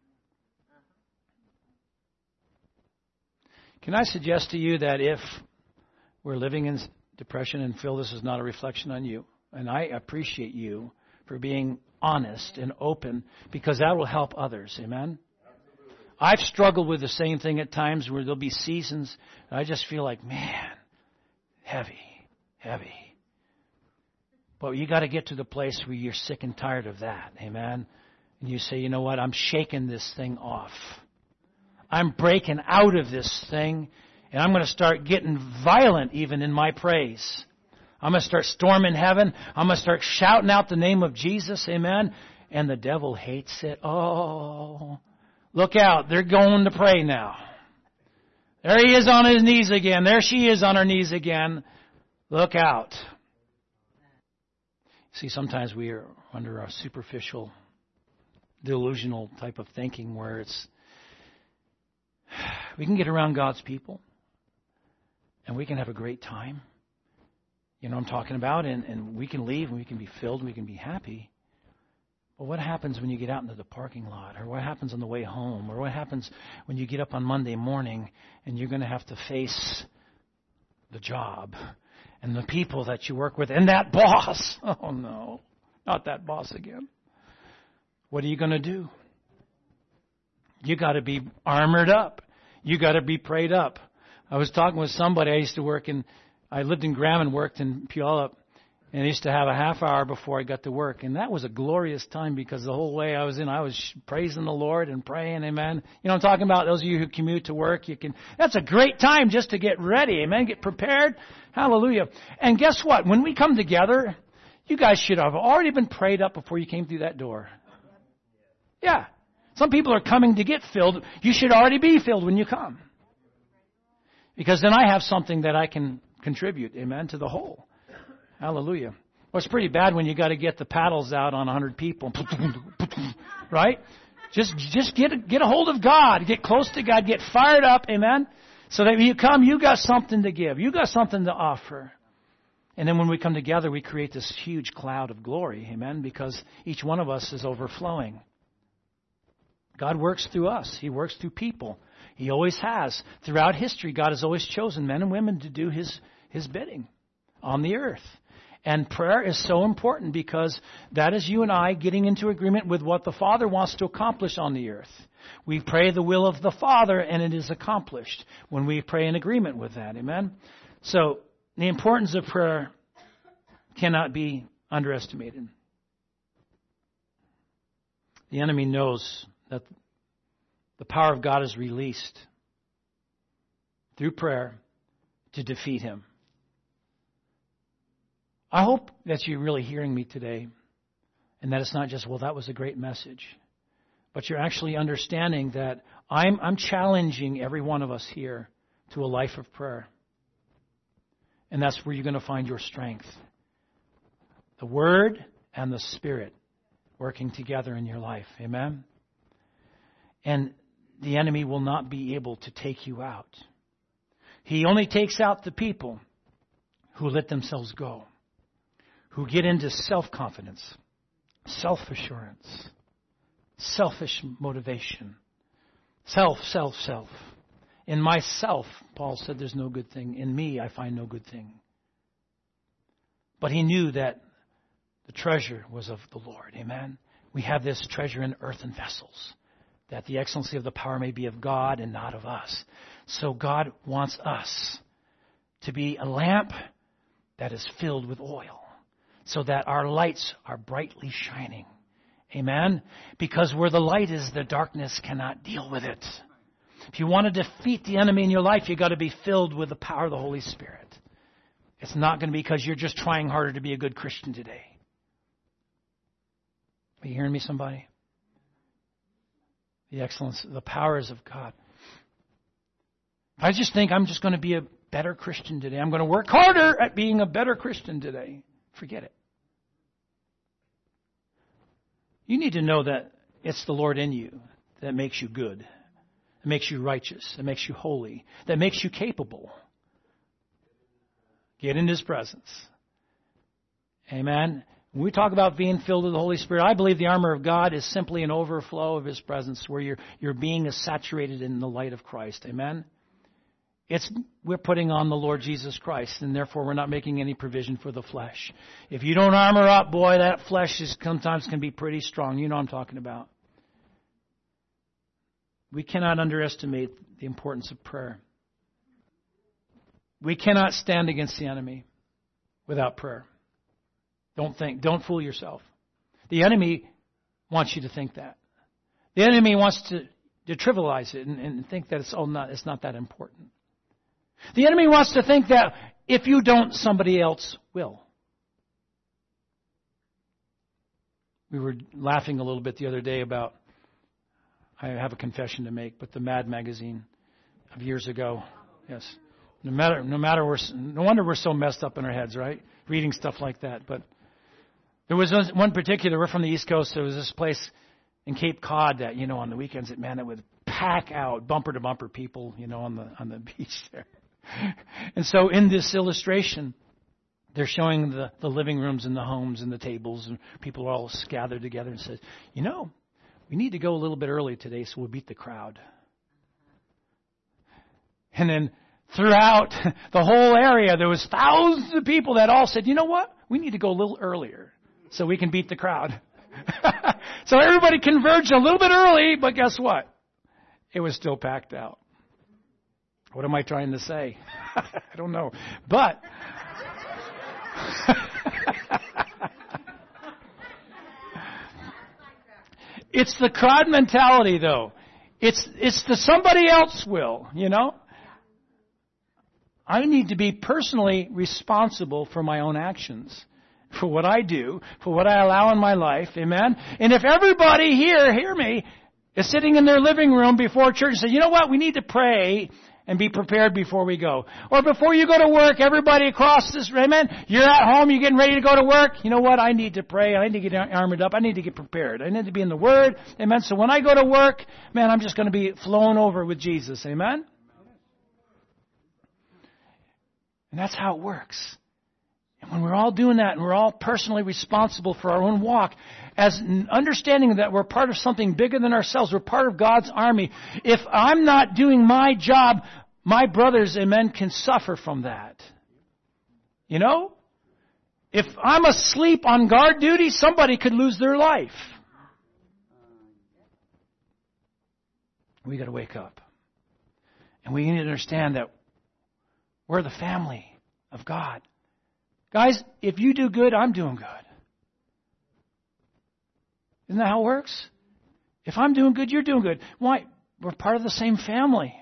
Can I suggest to you that if we're living in depression, and Phil, this is not a reflection on you, and I appreciate you for being honest and open, because that will help others, amen? I've struggled with the same thing at times where there'll be seasons and I just feel like, man, heavy, heavy. But you got to get to the place where you're sick and tired of that, amen? And you say, you know what, I'm shaking this thing off. I'm breaking out of this thing, and I'm going to start getting violent even in my praise. I'm going to start storming heaven. I'm going to start shouting out the name of Jesus, amen? And the devil hates it. Oh, look out. They're going to pray now. There he is on his knees again. There she is on her knees again. Look out. See, sometimes we are under a superficial, delusional type of thinking where it's, we can get around God's people and we can have a great time. You know what I'm talking about? And, and we can leave and we can be filled and we can be happy. But what happens when you get out into the parking lot? Or what happens on the way home? Or what happens when you get up on Monday morning and you're going to have to face the job and the people that you work with and that boss? Oh, no. Not that boss again. What are you going to do? You got to be armored up. You got to be prayed up. I was talking with somebody. I used to work in, I lived in Graham and worked in Puyallup. And I used to have a half hour before I got to work. And that was a glorious time because the whole way I was in, I was praising the Lord and praying, amen. You know what I'm talking about? Those of you who commute to work, you can, that's a great time just to get ready, amen, get prepared. Hallelujah. And guess what? When we come together, you guys should have already been prayed up before you came through that door. Yeah. Some people are coming to get filled. You should already be filled when you come. Because then I have something that I can contribute, amen, to the whole. Hallelujah. Well, it's pretty bad when you got to get the paddles out on a hundred people. Right? Just just get, get a hold of God. Get close to God. Get fired up, amen. So that when you come, you got something to give. You got something to offer. And then when we come together, we create this huge cloud of glory, amen, because each one of us is overflowing. God works through us. He works through people. He always has. Throughout history, God has always chosen men and women to do His, His bidding on the earth. And prayer is so important because that is you and I getting into agreement with what the Father wants to accomplish on the earth. We pray the will of the Father, and it is accomplished when we pray in agreement with that. Amen? So, the importance of prayer cannot be underestimated. The enemy knows that the power of God is released through prayer to defeat him. I hope that you're really hearing me today and that it's not just, well, that was a great message. But you're actually understanding that I'm, I'm challenging every one of us here to a life of prayer. And that's where you're going to find your strength. The Word and the Spirit working together in your life. Amen? And the enemy will not be able to take you out. He only takes out the people who let themselves go, who get into self-confidence, self-assurance, selfish motivation, self, self, self. In myself, Paul said, there's no good thing. In me, I find no good thing. But he knew that the treasure was of the Lord. Amen? We have this treasure in earthen vessels, that the excellency of the power may be of God and not of us. So God wants us to be a lamp that is filled with oil, so that our lights are brightly shining. Amen? Because where the light is, the darkness cannot deal with it. If you want to defeat the enemy in your life, you've got to be filled with the power of the Holy Spirit. It's not going to be because you're just trying harder to be a good Christian today. Are you hearing me, somebody? The excellence, the powers of God. If I just think I'm just going to be a better Christian today, I'm going to work harder at being a better Christian today, forget it. You need to know that it's the Lord in you that makes you good, that makes you righteous, that makes you holy, that makes you capable. Get in His presence. Amen. When we talk about being filled with the Holy Spirit, I believe the armor of God is simply an overflow of His presence where your, your being is saturated in the light of Christ. Amen. It's we're putting on the Lord Jesus Christ, and therefore we're not making any provision for the flesh. If you don't armor up, boy, that flesh is sometimes can be pretty strong. You know what I'm talking about. We cannot underestimate the importance of prayer. We cannot stand against the enemy without prayer. Don't think, don't fool yourself. The enemy wants you to think that. The enemy wants to, to trivialize it and, and think that it's all not, it's not that important. The enemy wants to think that if you don't, somebody else will. We were laughing a little bit the other day about, I have a confession to make, but the Mad magazine of years ago. Yes. No matter, no matter, we're, no wonder we're so messed up in our heads, right? Reading stuff like that. But there was one particular, we're from the East Coast, there was this place in Cape Cod that, you know, on the weekends, it, man, it would pack out bumper to bumper people, you know, on the, on the beach there. And so in this illustration, they're showing the, the living rooms and the homes and the tables, and people are all gathered together and says, you know, we need to go a little bit early today so we'll beat the crowd. And then throughout the whole area, there was thousands of people that all said, you know what? We need to go a little earlier so we can beat the crowd. So everybody converged a little bit early, but guess what? It was still packed out. What am I trying to say? I don't know. But it's the crowd mentality, though. It's it's the somebody else will, you know. I need to be personally responsible for my own actions, for what I do, for what I allow in my life. Amen? And if everybody here, hear me, is sitting in their living room before church and say, you know what, we need to pray and be prepared before we go. Or before you go to work, everybody across this, amen, you're at home, you're getting ready to go to work. You know what, I need to pray, I need to get armored up, I need to get prepared. I need to be in the Word, amen. So when I go to work, man, I'm just going to be flown over with Jesus, amen. And that's how it works. And when we're all doing that and we're all personally responsible for our own walk, as understanding that we're part of something bigger than ourselves, we're part of God's army. If I'm not doing my job, my brothers, amen, can suffer from that. You know? If I'm asleep on guard duty, somebody could lose their life. We got to wake up. And we need to understand that we're the family of God. Guys, if you do good, I'm doing good. Isn't that how it works? If I'm doing good, you're doing good. Why? We're part of the same family.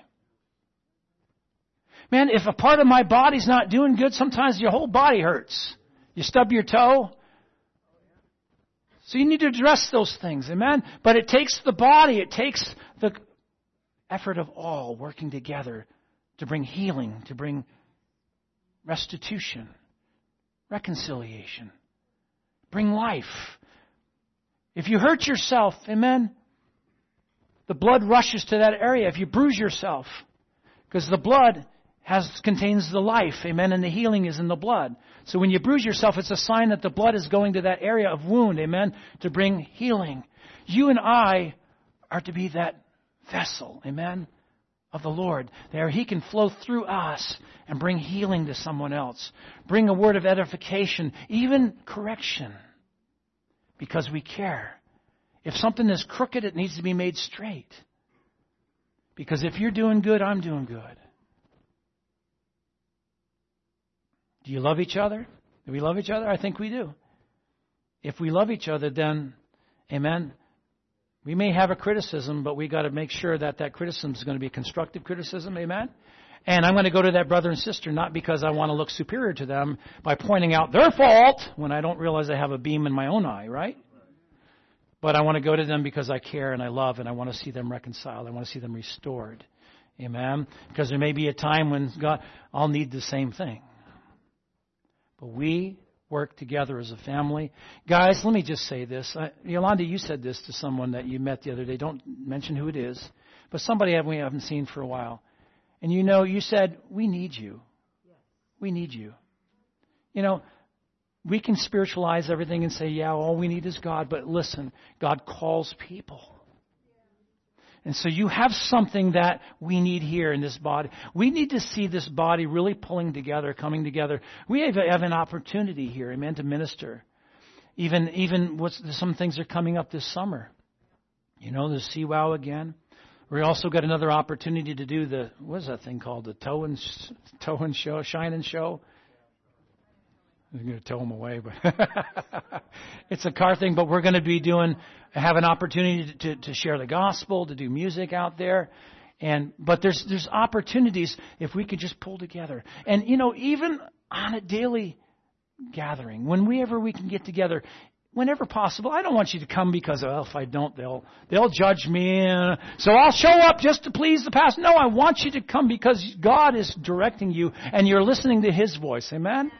Man, if a part of my body's not doing good, sometimes your whole body hurts. You stub your toe. So you need to address those things, amen? But it takes the body, it takes the effort of all working together to bring healing, to bring restitution, reconciliation, bring life. If you hurt yourself, amen, the blood rushes to that area. If you bruise yourself, because the blood has contains the life, amen, and the healing is in the blood. So when you bruise yourself, it's a sign that the blood is going to that area of wound, amen, to bring healing. You and I are to be that vessel, amen, of the Lord. There He can flow through us and bring healing to someone else. Bring a word of edification, even correction, because we care. If something is crooked, it needs to be made straight. Because if you're doing good, I'm doing good. Do you love each other? Do we love each other? I think we do. If we love each other, then, amen, we may have a criticism, but we got to make sure that that criticism is going to be constructive criticism, amen? And I'm going to go to that brother and sister not because I want to look superior to them by pointing out their fault when I don't realize I have a beam in my own eye, right? But I want to go to them because I care and I love and I want to see them reconciled. I want to see them restored, amen? Because there may be a time when God, I'll need the same thing. But we work together as a family. Guys, let me just say this. Uh, Yolanda, you said this to someone that you met the other day. Don't mention who it is. But somebody we haven't seen for a while. And you know, you said, we need you. We need you. You know, we can spiritualize everything and say, yeah, all we need is God. But listen, God calls people. And so you have something that we need here in this body. We need to see this body really pulling together, coming together. We have, have an opportunity here, amen, to minister. Even even what's, some things are coming up this summer. You know, the C W O W again. We also got another opportunity to do the, what is that thing called? The toe and, toe and show, shine and show. I'm going to tow them away, but it's a car thing. But we're going to be doing, have an opportunity to, to share the gospel, to do music out there, and but there's there's opportunities if we could just pull together. And you know, even on a daily gathering, whenever we can get together, whenever possible. I don't want you to come because well, if I don't, they'll they'll judge me. Uh, so I'll show up just to please the pastor. No, I want you to come because God is directing you, and you're listening to His voice. Amen.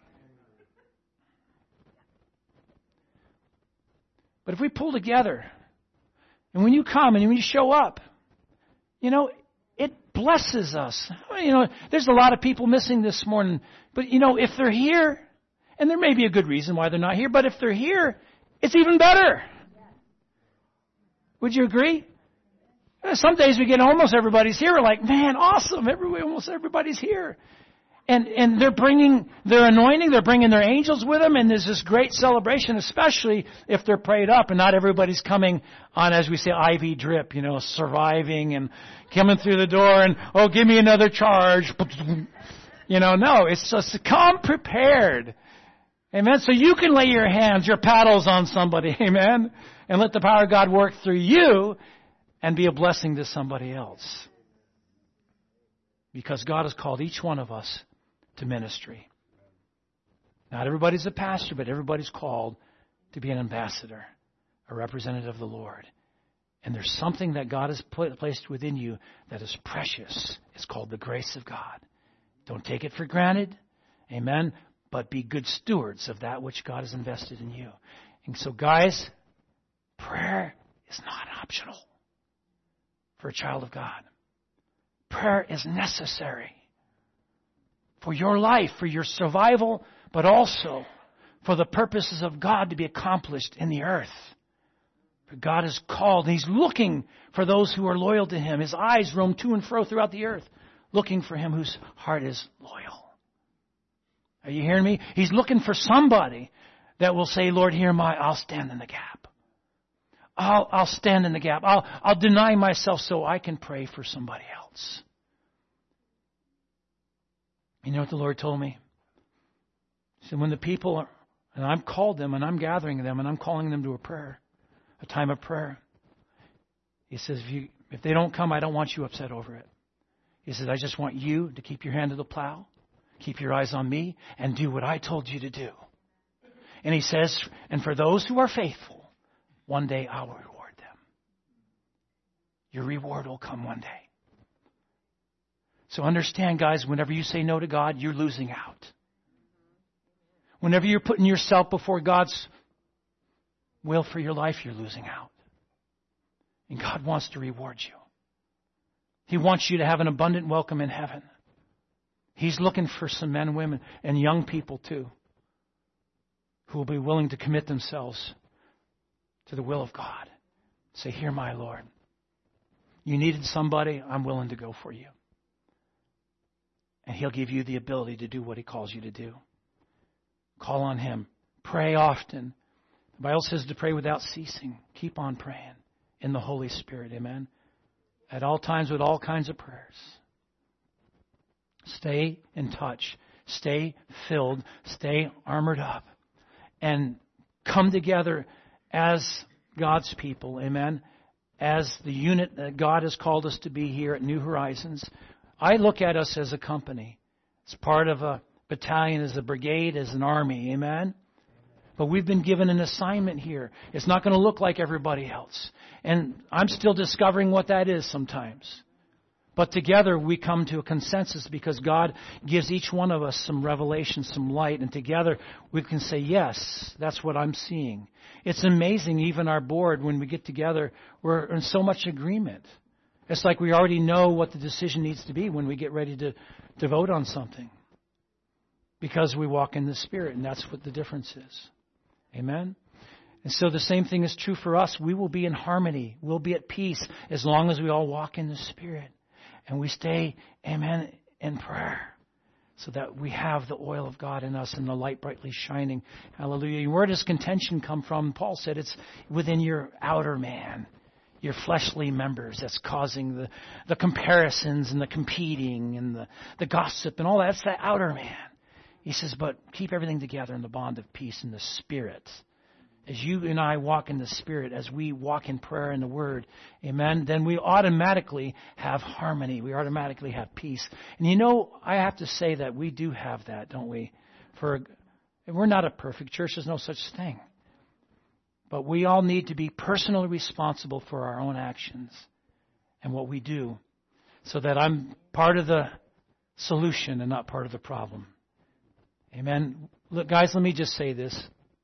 But if we pull together, and when you come and when you show up, you know, it blesses us. You know, there's a lot of people missing this morning. But, you know, if they're here, and there may be a good reason why they're not here, but if they're here, it's even better. Would you agree? Some days we get almost everybody's here. We're like, man, awesome. Everybody, almost everybody's here. And and they're bringing their anointing, they're bringing their angels with them, and there's this great celebration, especially if they're prayed up and not everybody's coming on, as we say, I V drip, you know, surviving and coming through the door and, oh, give me another charge. You know, no, it's just to come prepared. Amen. So you can lay your hands, your paddles on somebody, amen, and let the power of God work through you and be a blessing to somebody else. Because God has called each one of us to ministry. Not everybody's a pastor, but everybody's called to be an ambassador, a representative of the Lord. And there's something that God has put, placed within you that is precious. It's called the grace of God. Don't take it for granted. Amen. But be good stewards of that which God has invested in you. And so, guys, prayer is not optional for a child of God. Prayer is necessary for your life, for your survival, but also for the purposes of God to be accomplished in the earth. For God is called, and He's looking for those who are loyal to Him. His eyes roam to and fro throughout the earth, looking for Him whose heart is loyal. Are you hearing me? He's looking for somebody that will say, Lord, here am I, I'll stand in the gap. I'll, I'll stand in the gap. I'll, I'll deny myself so I can pray for somebody else. You know what the Lord told me? He said, when the people are, and I'm called them, and I'm gathering them, and I'm calling them to a prayer, a time of prayer. He says, if, you, if they don't come, I don't want you upset over it. He says, I just want you to keep your hand to the plow, keep your eyes on me, and do what I told you to do. And He says, and for those who are faithful, one day I will reward them. Your reward will come one day. So understand, guys, whenever you say no to God, you're losing out. Whenever you're putting yourself before God's will for your life, you're losing out. And God wants to reward you. He wants you to have an abundant welcome in heaven. He's looking for some men, women, and young people too, who will be willing to commit themselves to the will of God. Say, here, my Lord. You needed somebody, I'm willing to go for you. And He'll give you the ability to do what He calls you to do. Call on Him. Pray often. The Bible says to pray without ceasing. Keep on praying in the Holy Spirit. Amen. At all times with all kinds of prayers. Stay in touch. Stay filled. Stay armored up. And come together as God's people. Amen. As the unit that God has called us to be here at New Horizons. I look at us as a company. As part of a battalion, as a brigade, as an army. Amen. But we've been given an assignment here. It's not going to look like everybody else. And I'm still discovering what that is sometimes. But together we come to a consensus because God gives each one of us some revelation, some light. And together we can say, yes, that's what I'm seeing. It's amazing, even our board, when we get together, we're in so much agreement. It's like we already know what the decision needs to be when we get ready to, to vote on something. Because we walk in the Spirit, and that's what the difference is. Amen? And so the same thing is true for us. We will be in harmony. We'll be at peace as long as we all walk in the Spirit. And we stay, amen, in prayer. So that we have the oil of God in us and the light brightly shining. Hallelujah. Where does contention come from? Paul said it's within your outer man. Your fleshly members that's causing the, the comparisons and the competing and the, the gossip and all that. That's the outer man. He says, but keep everything together in the bond of peace in the Spirit. As you and I walk in the Spirit, as we walk in prayer and the Word, amen, then we automatically have harmony. We automatically have peace. And you know, I have to say that we do have that, don't we? For we're not a perfect church. There's no such thing. But we all need to be personally responsible for our own actions and what we do so that I'm part of the solution and not part of the problem. Amen. Look, guys, let me just say this.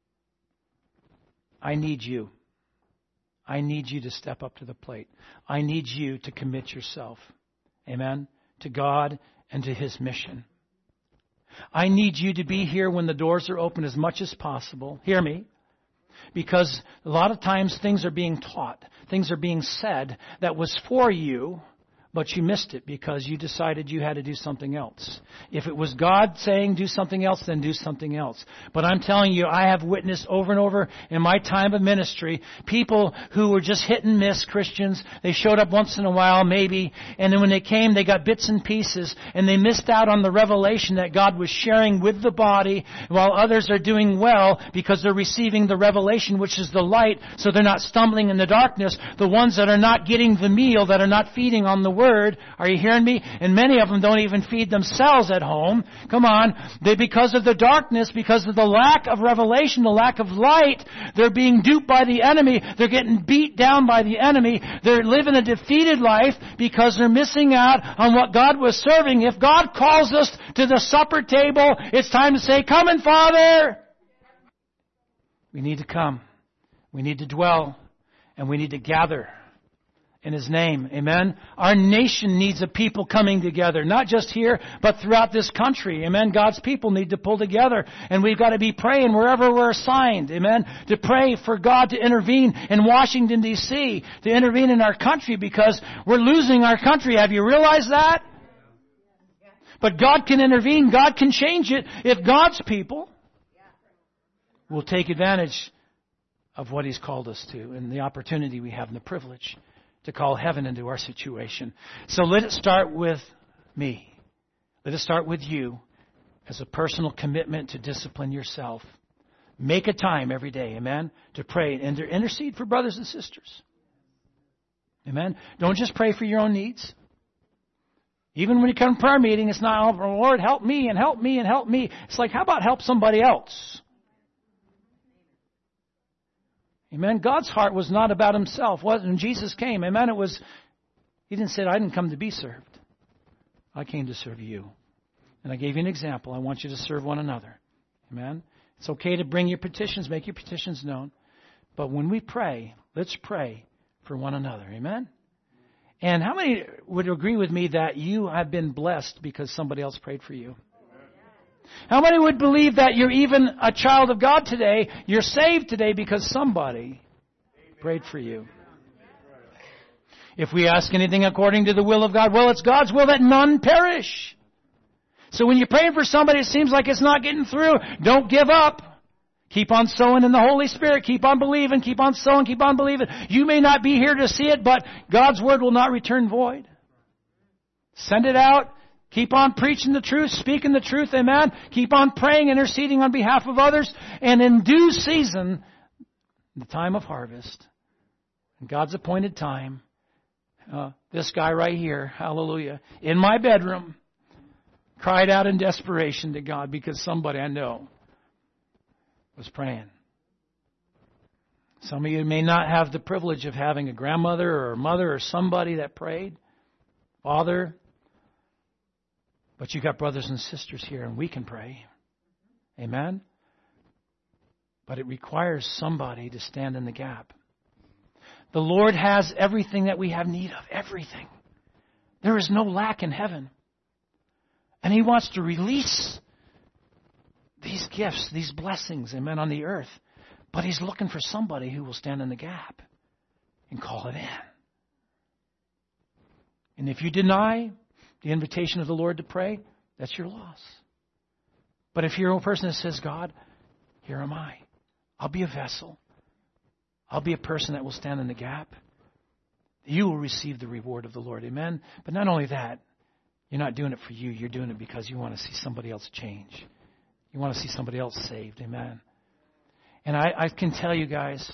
I need you. I need you to step up to the plate. I need you to commit yourself, amen, to God and to His mission. I need you to be here when the doors are open as much as possible. Hear me. Because a lot of times things are being taught, things are being said that was for you, but you missed it because you decided you had to do something else. If it was God saying do something else, then do something else. But I'm telling you, I have witnessed over and over in my time of ministry, people who were just hit and miss Christians. They showed up once in a while, maybe, and then when they came, they got bits and pieces, and they missed out on the revelation that God was sharing with the body, while others are doing well because they're receiving the revelation, which is the light, so they're not stumbling in the darkness. The ones that are not getting the meal, that are not feeding on the Word, Word. Are you hearing me? And many of them don't even feed themselves at home. Come on. They, because of the darkness, because of the lack of revelation, the lack of light, they're being duped by the enemy. They're getting beat down by the enemy. They're living a defeated life because they're missing out on what God was serving. If God calls us to the supper table, it's time to say, "Come in, Father." We need to come. We need to dwell. And we need to gather in His name. Amen. Our nation needs a people coming together. Not just here, but throughout this country. Amen. God's people need to pull together. And we've got to be praying wherever we're assigned. Amen. To pray for God to intervene in Washington, D C To intervene in our country because we're losing our country. Have you realized that? But God can intervene. God can change it if God's people will take advantage of what He's called us to and the opportunity we have and the privilege to call heaven into our situation. So let it start with me. Let it start with you as a personal commitment to discipline yourself. Make a time every day, amen, to pray and to intercede for brothers and sisters. Amen. Don't just pray for your own needs. Even when you come to prayer meeting, it's not, "Oh, Lord, help me and help me and help me." It's like, how about help somebody else? Amen. God's heart was not about Himself. When Jesus came, amen, it was, He didn't say, "I didn't come to be served. I came to serve you." And I gave you an example. I want you to serve one another. Amen. It's okay to bring your petitions, make your petitions known. But when we pray, let's pray for one another. Amen. And how many would agree with me that you have been blessed because somebody else prayed for you? How many would believe that you're even a child of God today, you're saved today because somebody prayed for you? If we ask anything according to the will of God, well, it's God's will that none perish. So when you're praying for somebody, it seems like it's not getting through. Don't give up. Keep on sowing in the Holy Spirit. Keep on believing. Keep on sowing. Keep on believing. You may not be here to see it, but God's Word will not return void. Send it out. Keep on preaching the truth, speaking the truth, amen. Keep on praying, interceding on behalf of others. And in due season, the time of harvest, in God's appointed time, uh, this guy right here, hallelujah, in my bedroom, cried out in desperation to God because somebody I know was praying. Some of you may not have the privilege of having a grandmother or a mother or somebody that prayed. Father, but you got brothers and sisters here and we can pray. Amen? But it requires somebody to stand in the gap. The Lord has everything that we have need of. Everything. There is no lack in heaven. And He wants to release these gifts, these blessings, amen, on the earth. But He's looking for somebody who will stand in the gap and call it in. And if you deny the invitation of the Lord to pray, that's your loss. But if you're a person that says, God, here am I. I'll be a vessel. I'll be a person that will stand in the gap. You will receive the reward of the Lord. Amen? But not only that, you're not doing it for you. You're doing it because you want to see somebody else change. You want to see somebody else saved. Amen? And I, I can tell you guys,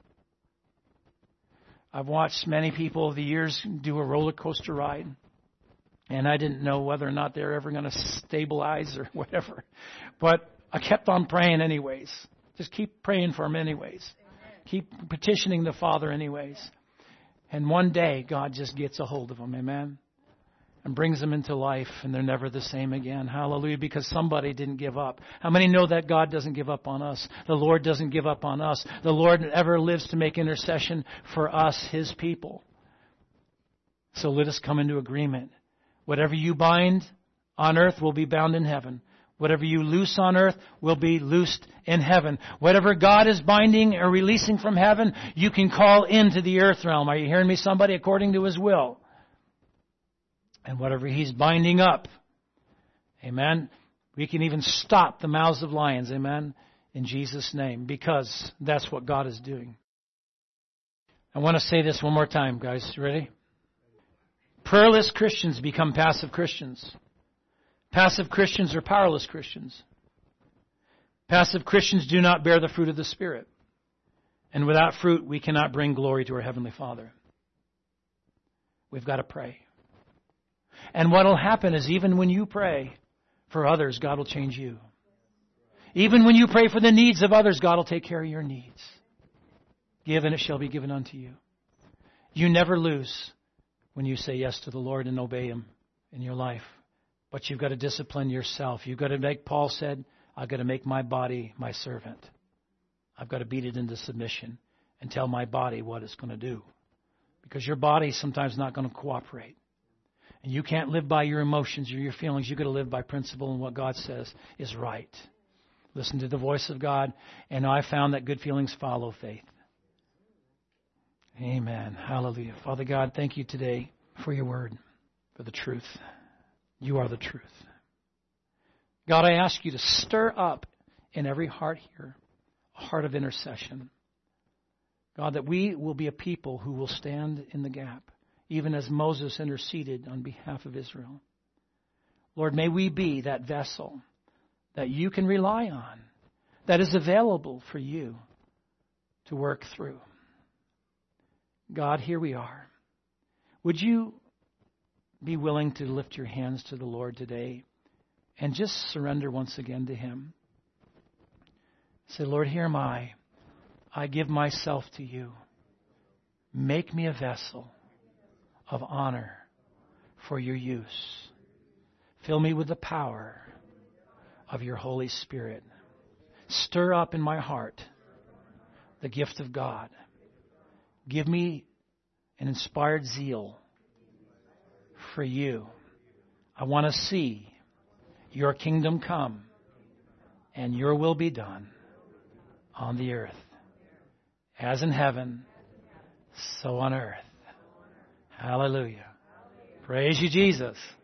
I've watched many people over the years do a roller coaster ride. And I didn't know whether or not they're ever going to stabilize or whatever. But I kept on praying anyways. Just keep praying for them anyways. Keep petitioning the Father anyways. And one day, God just gets a hold of them. Amen? And brings them into life, and they're never the same again. Hallelujah, because somebody didn't give up. How many know that God doesn't give up on us? The Lord doesn't give up on us. The Lord ever lives to make intercession for us, His people. So let us come into agreement. Whatever you bind on earth will be bound in heaven. Whatever you loose on earth will be loosed in heaven. Whatever God is binding or releasing from heaven, you can call into the earth realm. Are you hearing me, somebody? According to His will. And whatever He's binding up, amen, we can even stop the mouths of lions, amen, in Jesus' name, because that's what God is doing. I want to say this one more time, guys. Ready? Prayerless Christians become passive Christians. Passive Christians are powerless Christians. Passive Christians do not bear the fruit of the Spirit. And without fruit, we cannot bring glory to our Heavenly Father. We've got to pray. And what will happen is even when you pray for others, God will change you. Even when you pray for the needs of others, God will take care of your needs. Give and it shall be given unto you. You never lose when you say yes to the Lord and obey Him in your life. But you've got to discipline yourself. You've got to make, Paul said, I've got to make my body my servant. I've got to beat it into submission and tell my body what it's going to do. Because your body's sometimes not going to cooperate. And you can't live by your emotions or your feelings. You've got to live by principle and what God says is right. Listen to the voice of God. And I found that good feelings follow faith. Amen. Hallelujah. Father God, thank you today for your word, for the truth. You are the truth. God, I ask you to stir up in every heart here a heart of intercession. God, that we will be a people who will stand in the gap, even as Moses interceded on behalf of Israel. Lord, may we be that vessel that you can rely on, that is available for you to work through. God, here we are. Would you be willing to lift your hands to the Lord today and just surrender once again to Him? Say, Lord, here am I. I give myself to you. Make me a vessel of honor for your use. Fill me with the power of your Holy Spirit. Stir up in my heart the gift of God. Give me an inspired zeal for you. I want to see your kingdom come and your will be done on the earth as in heaven, so on earth. Hallelujah. Praise you, Jesus.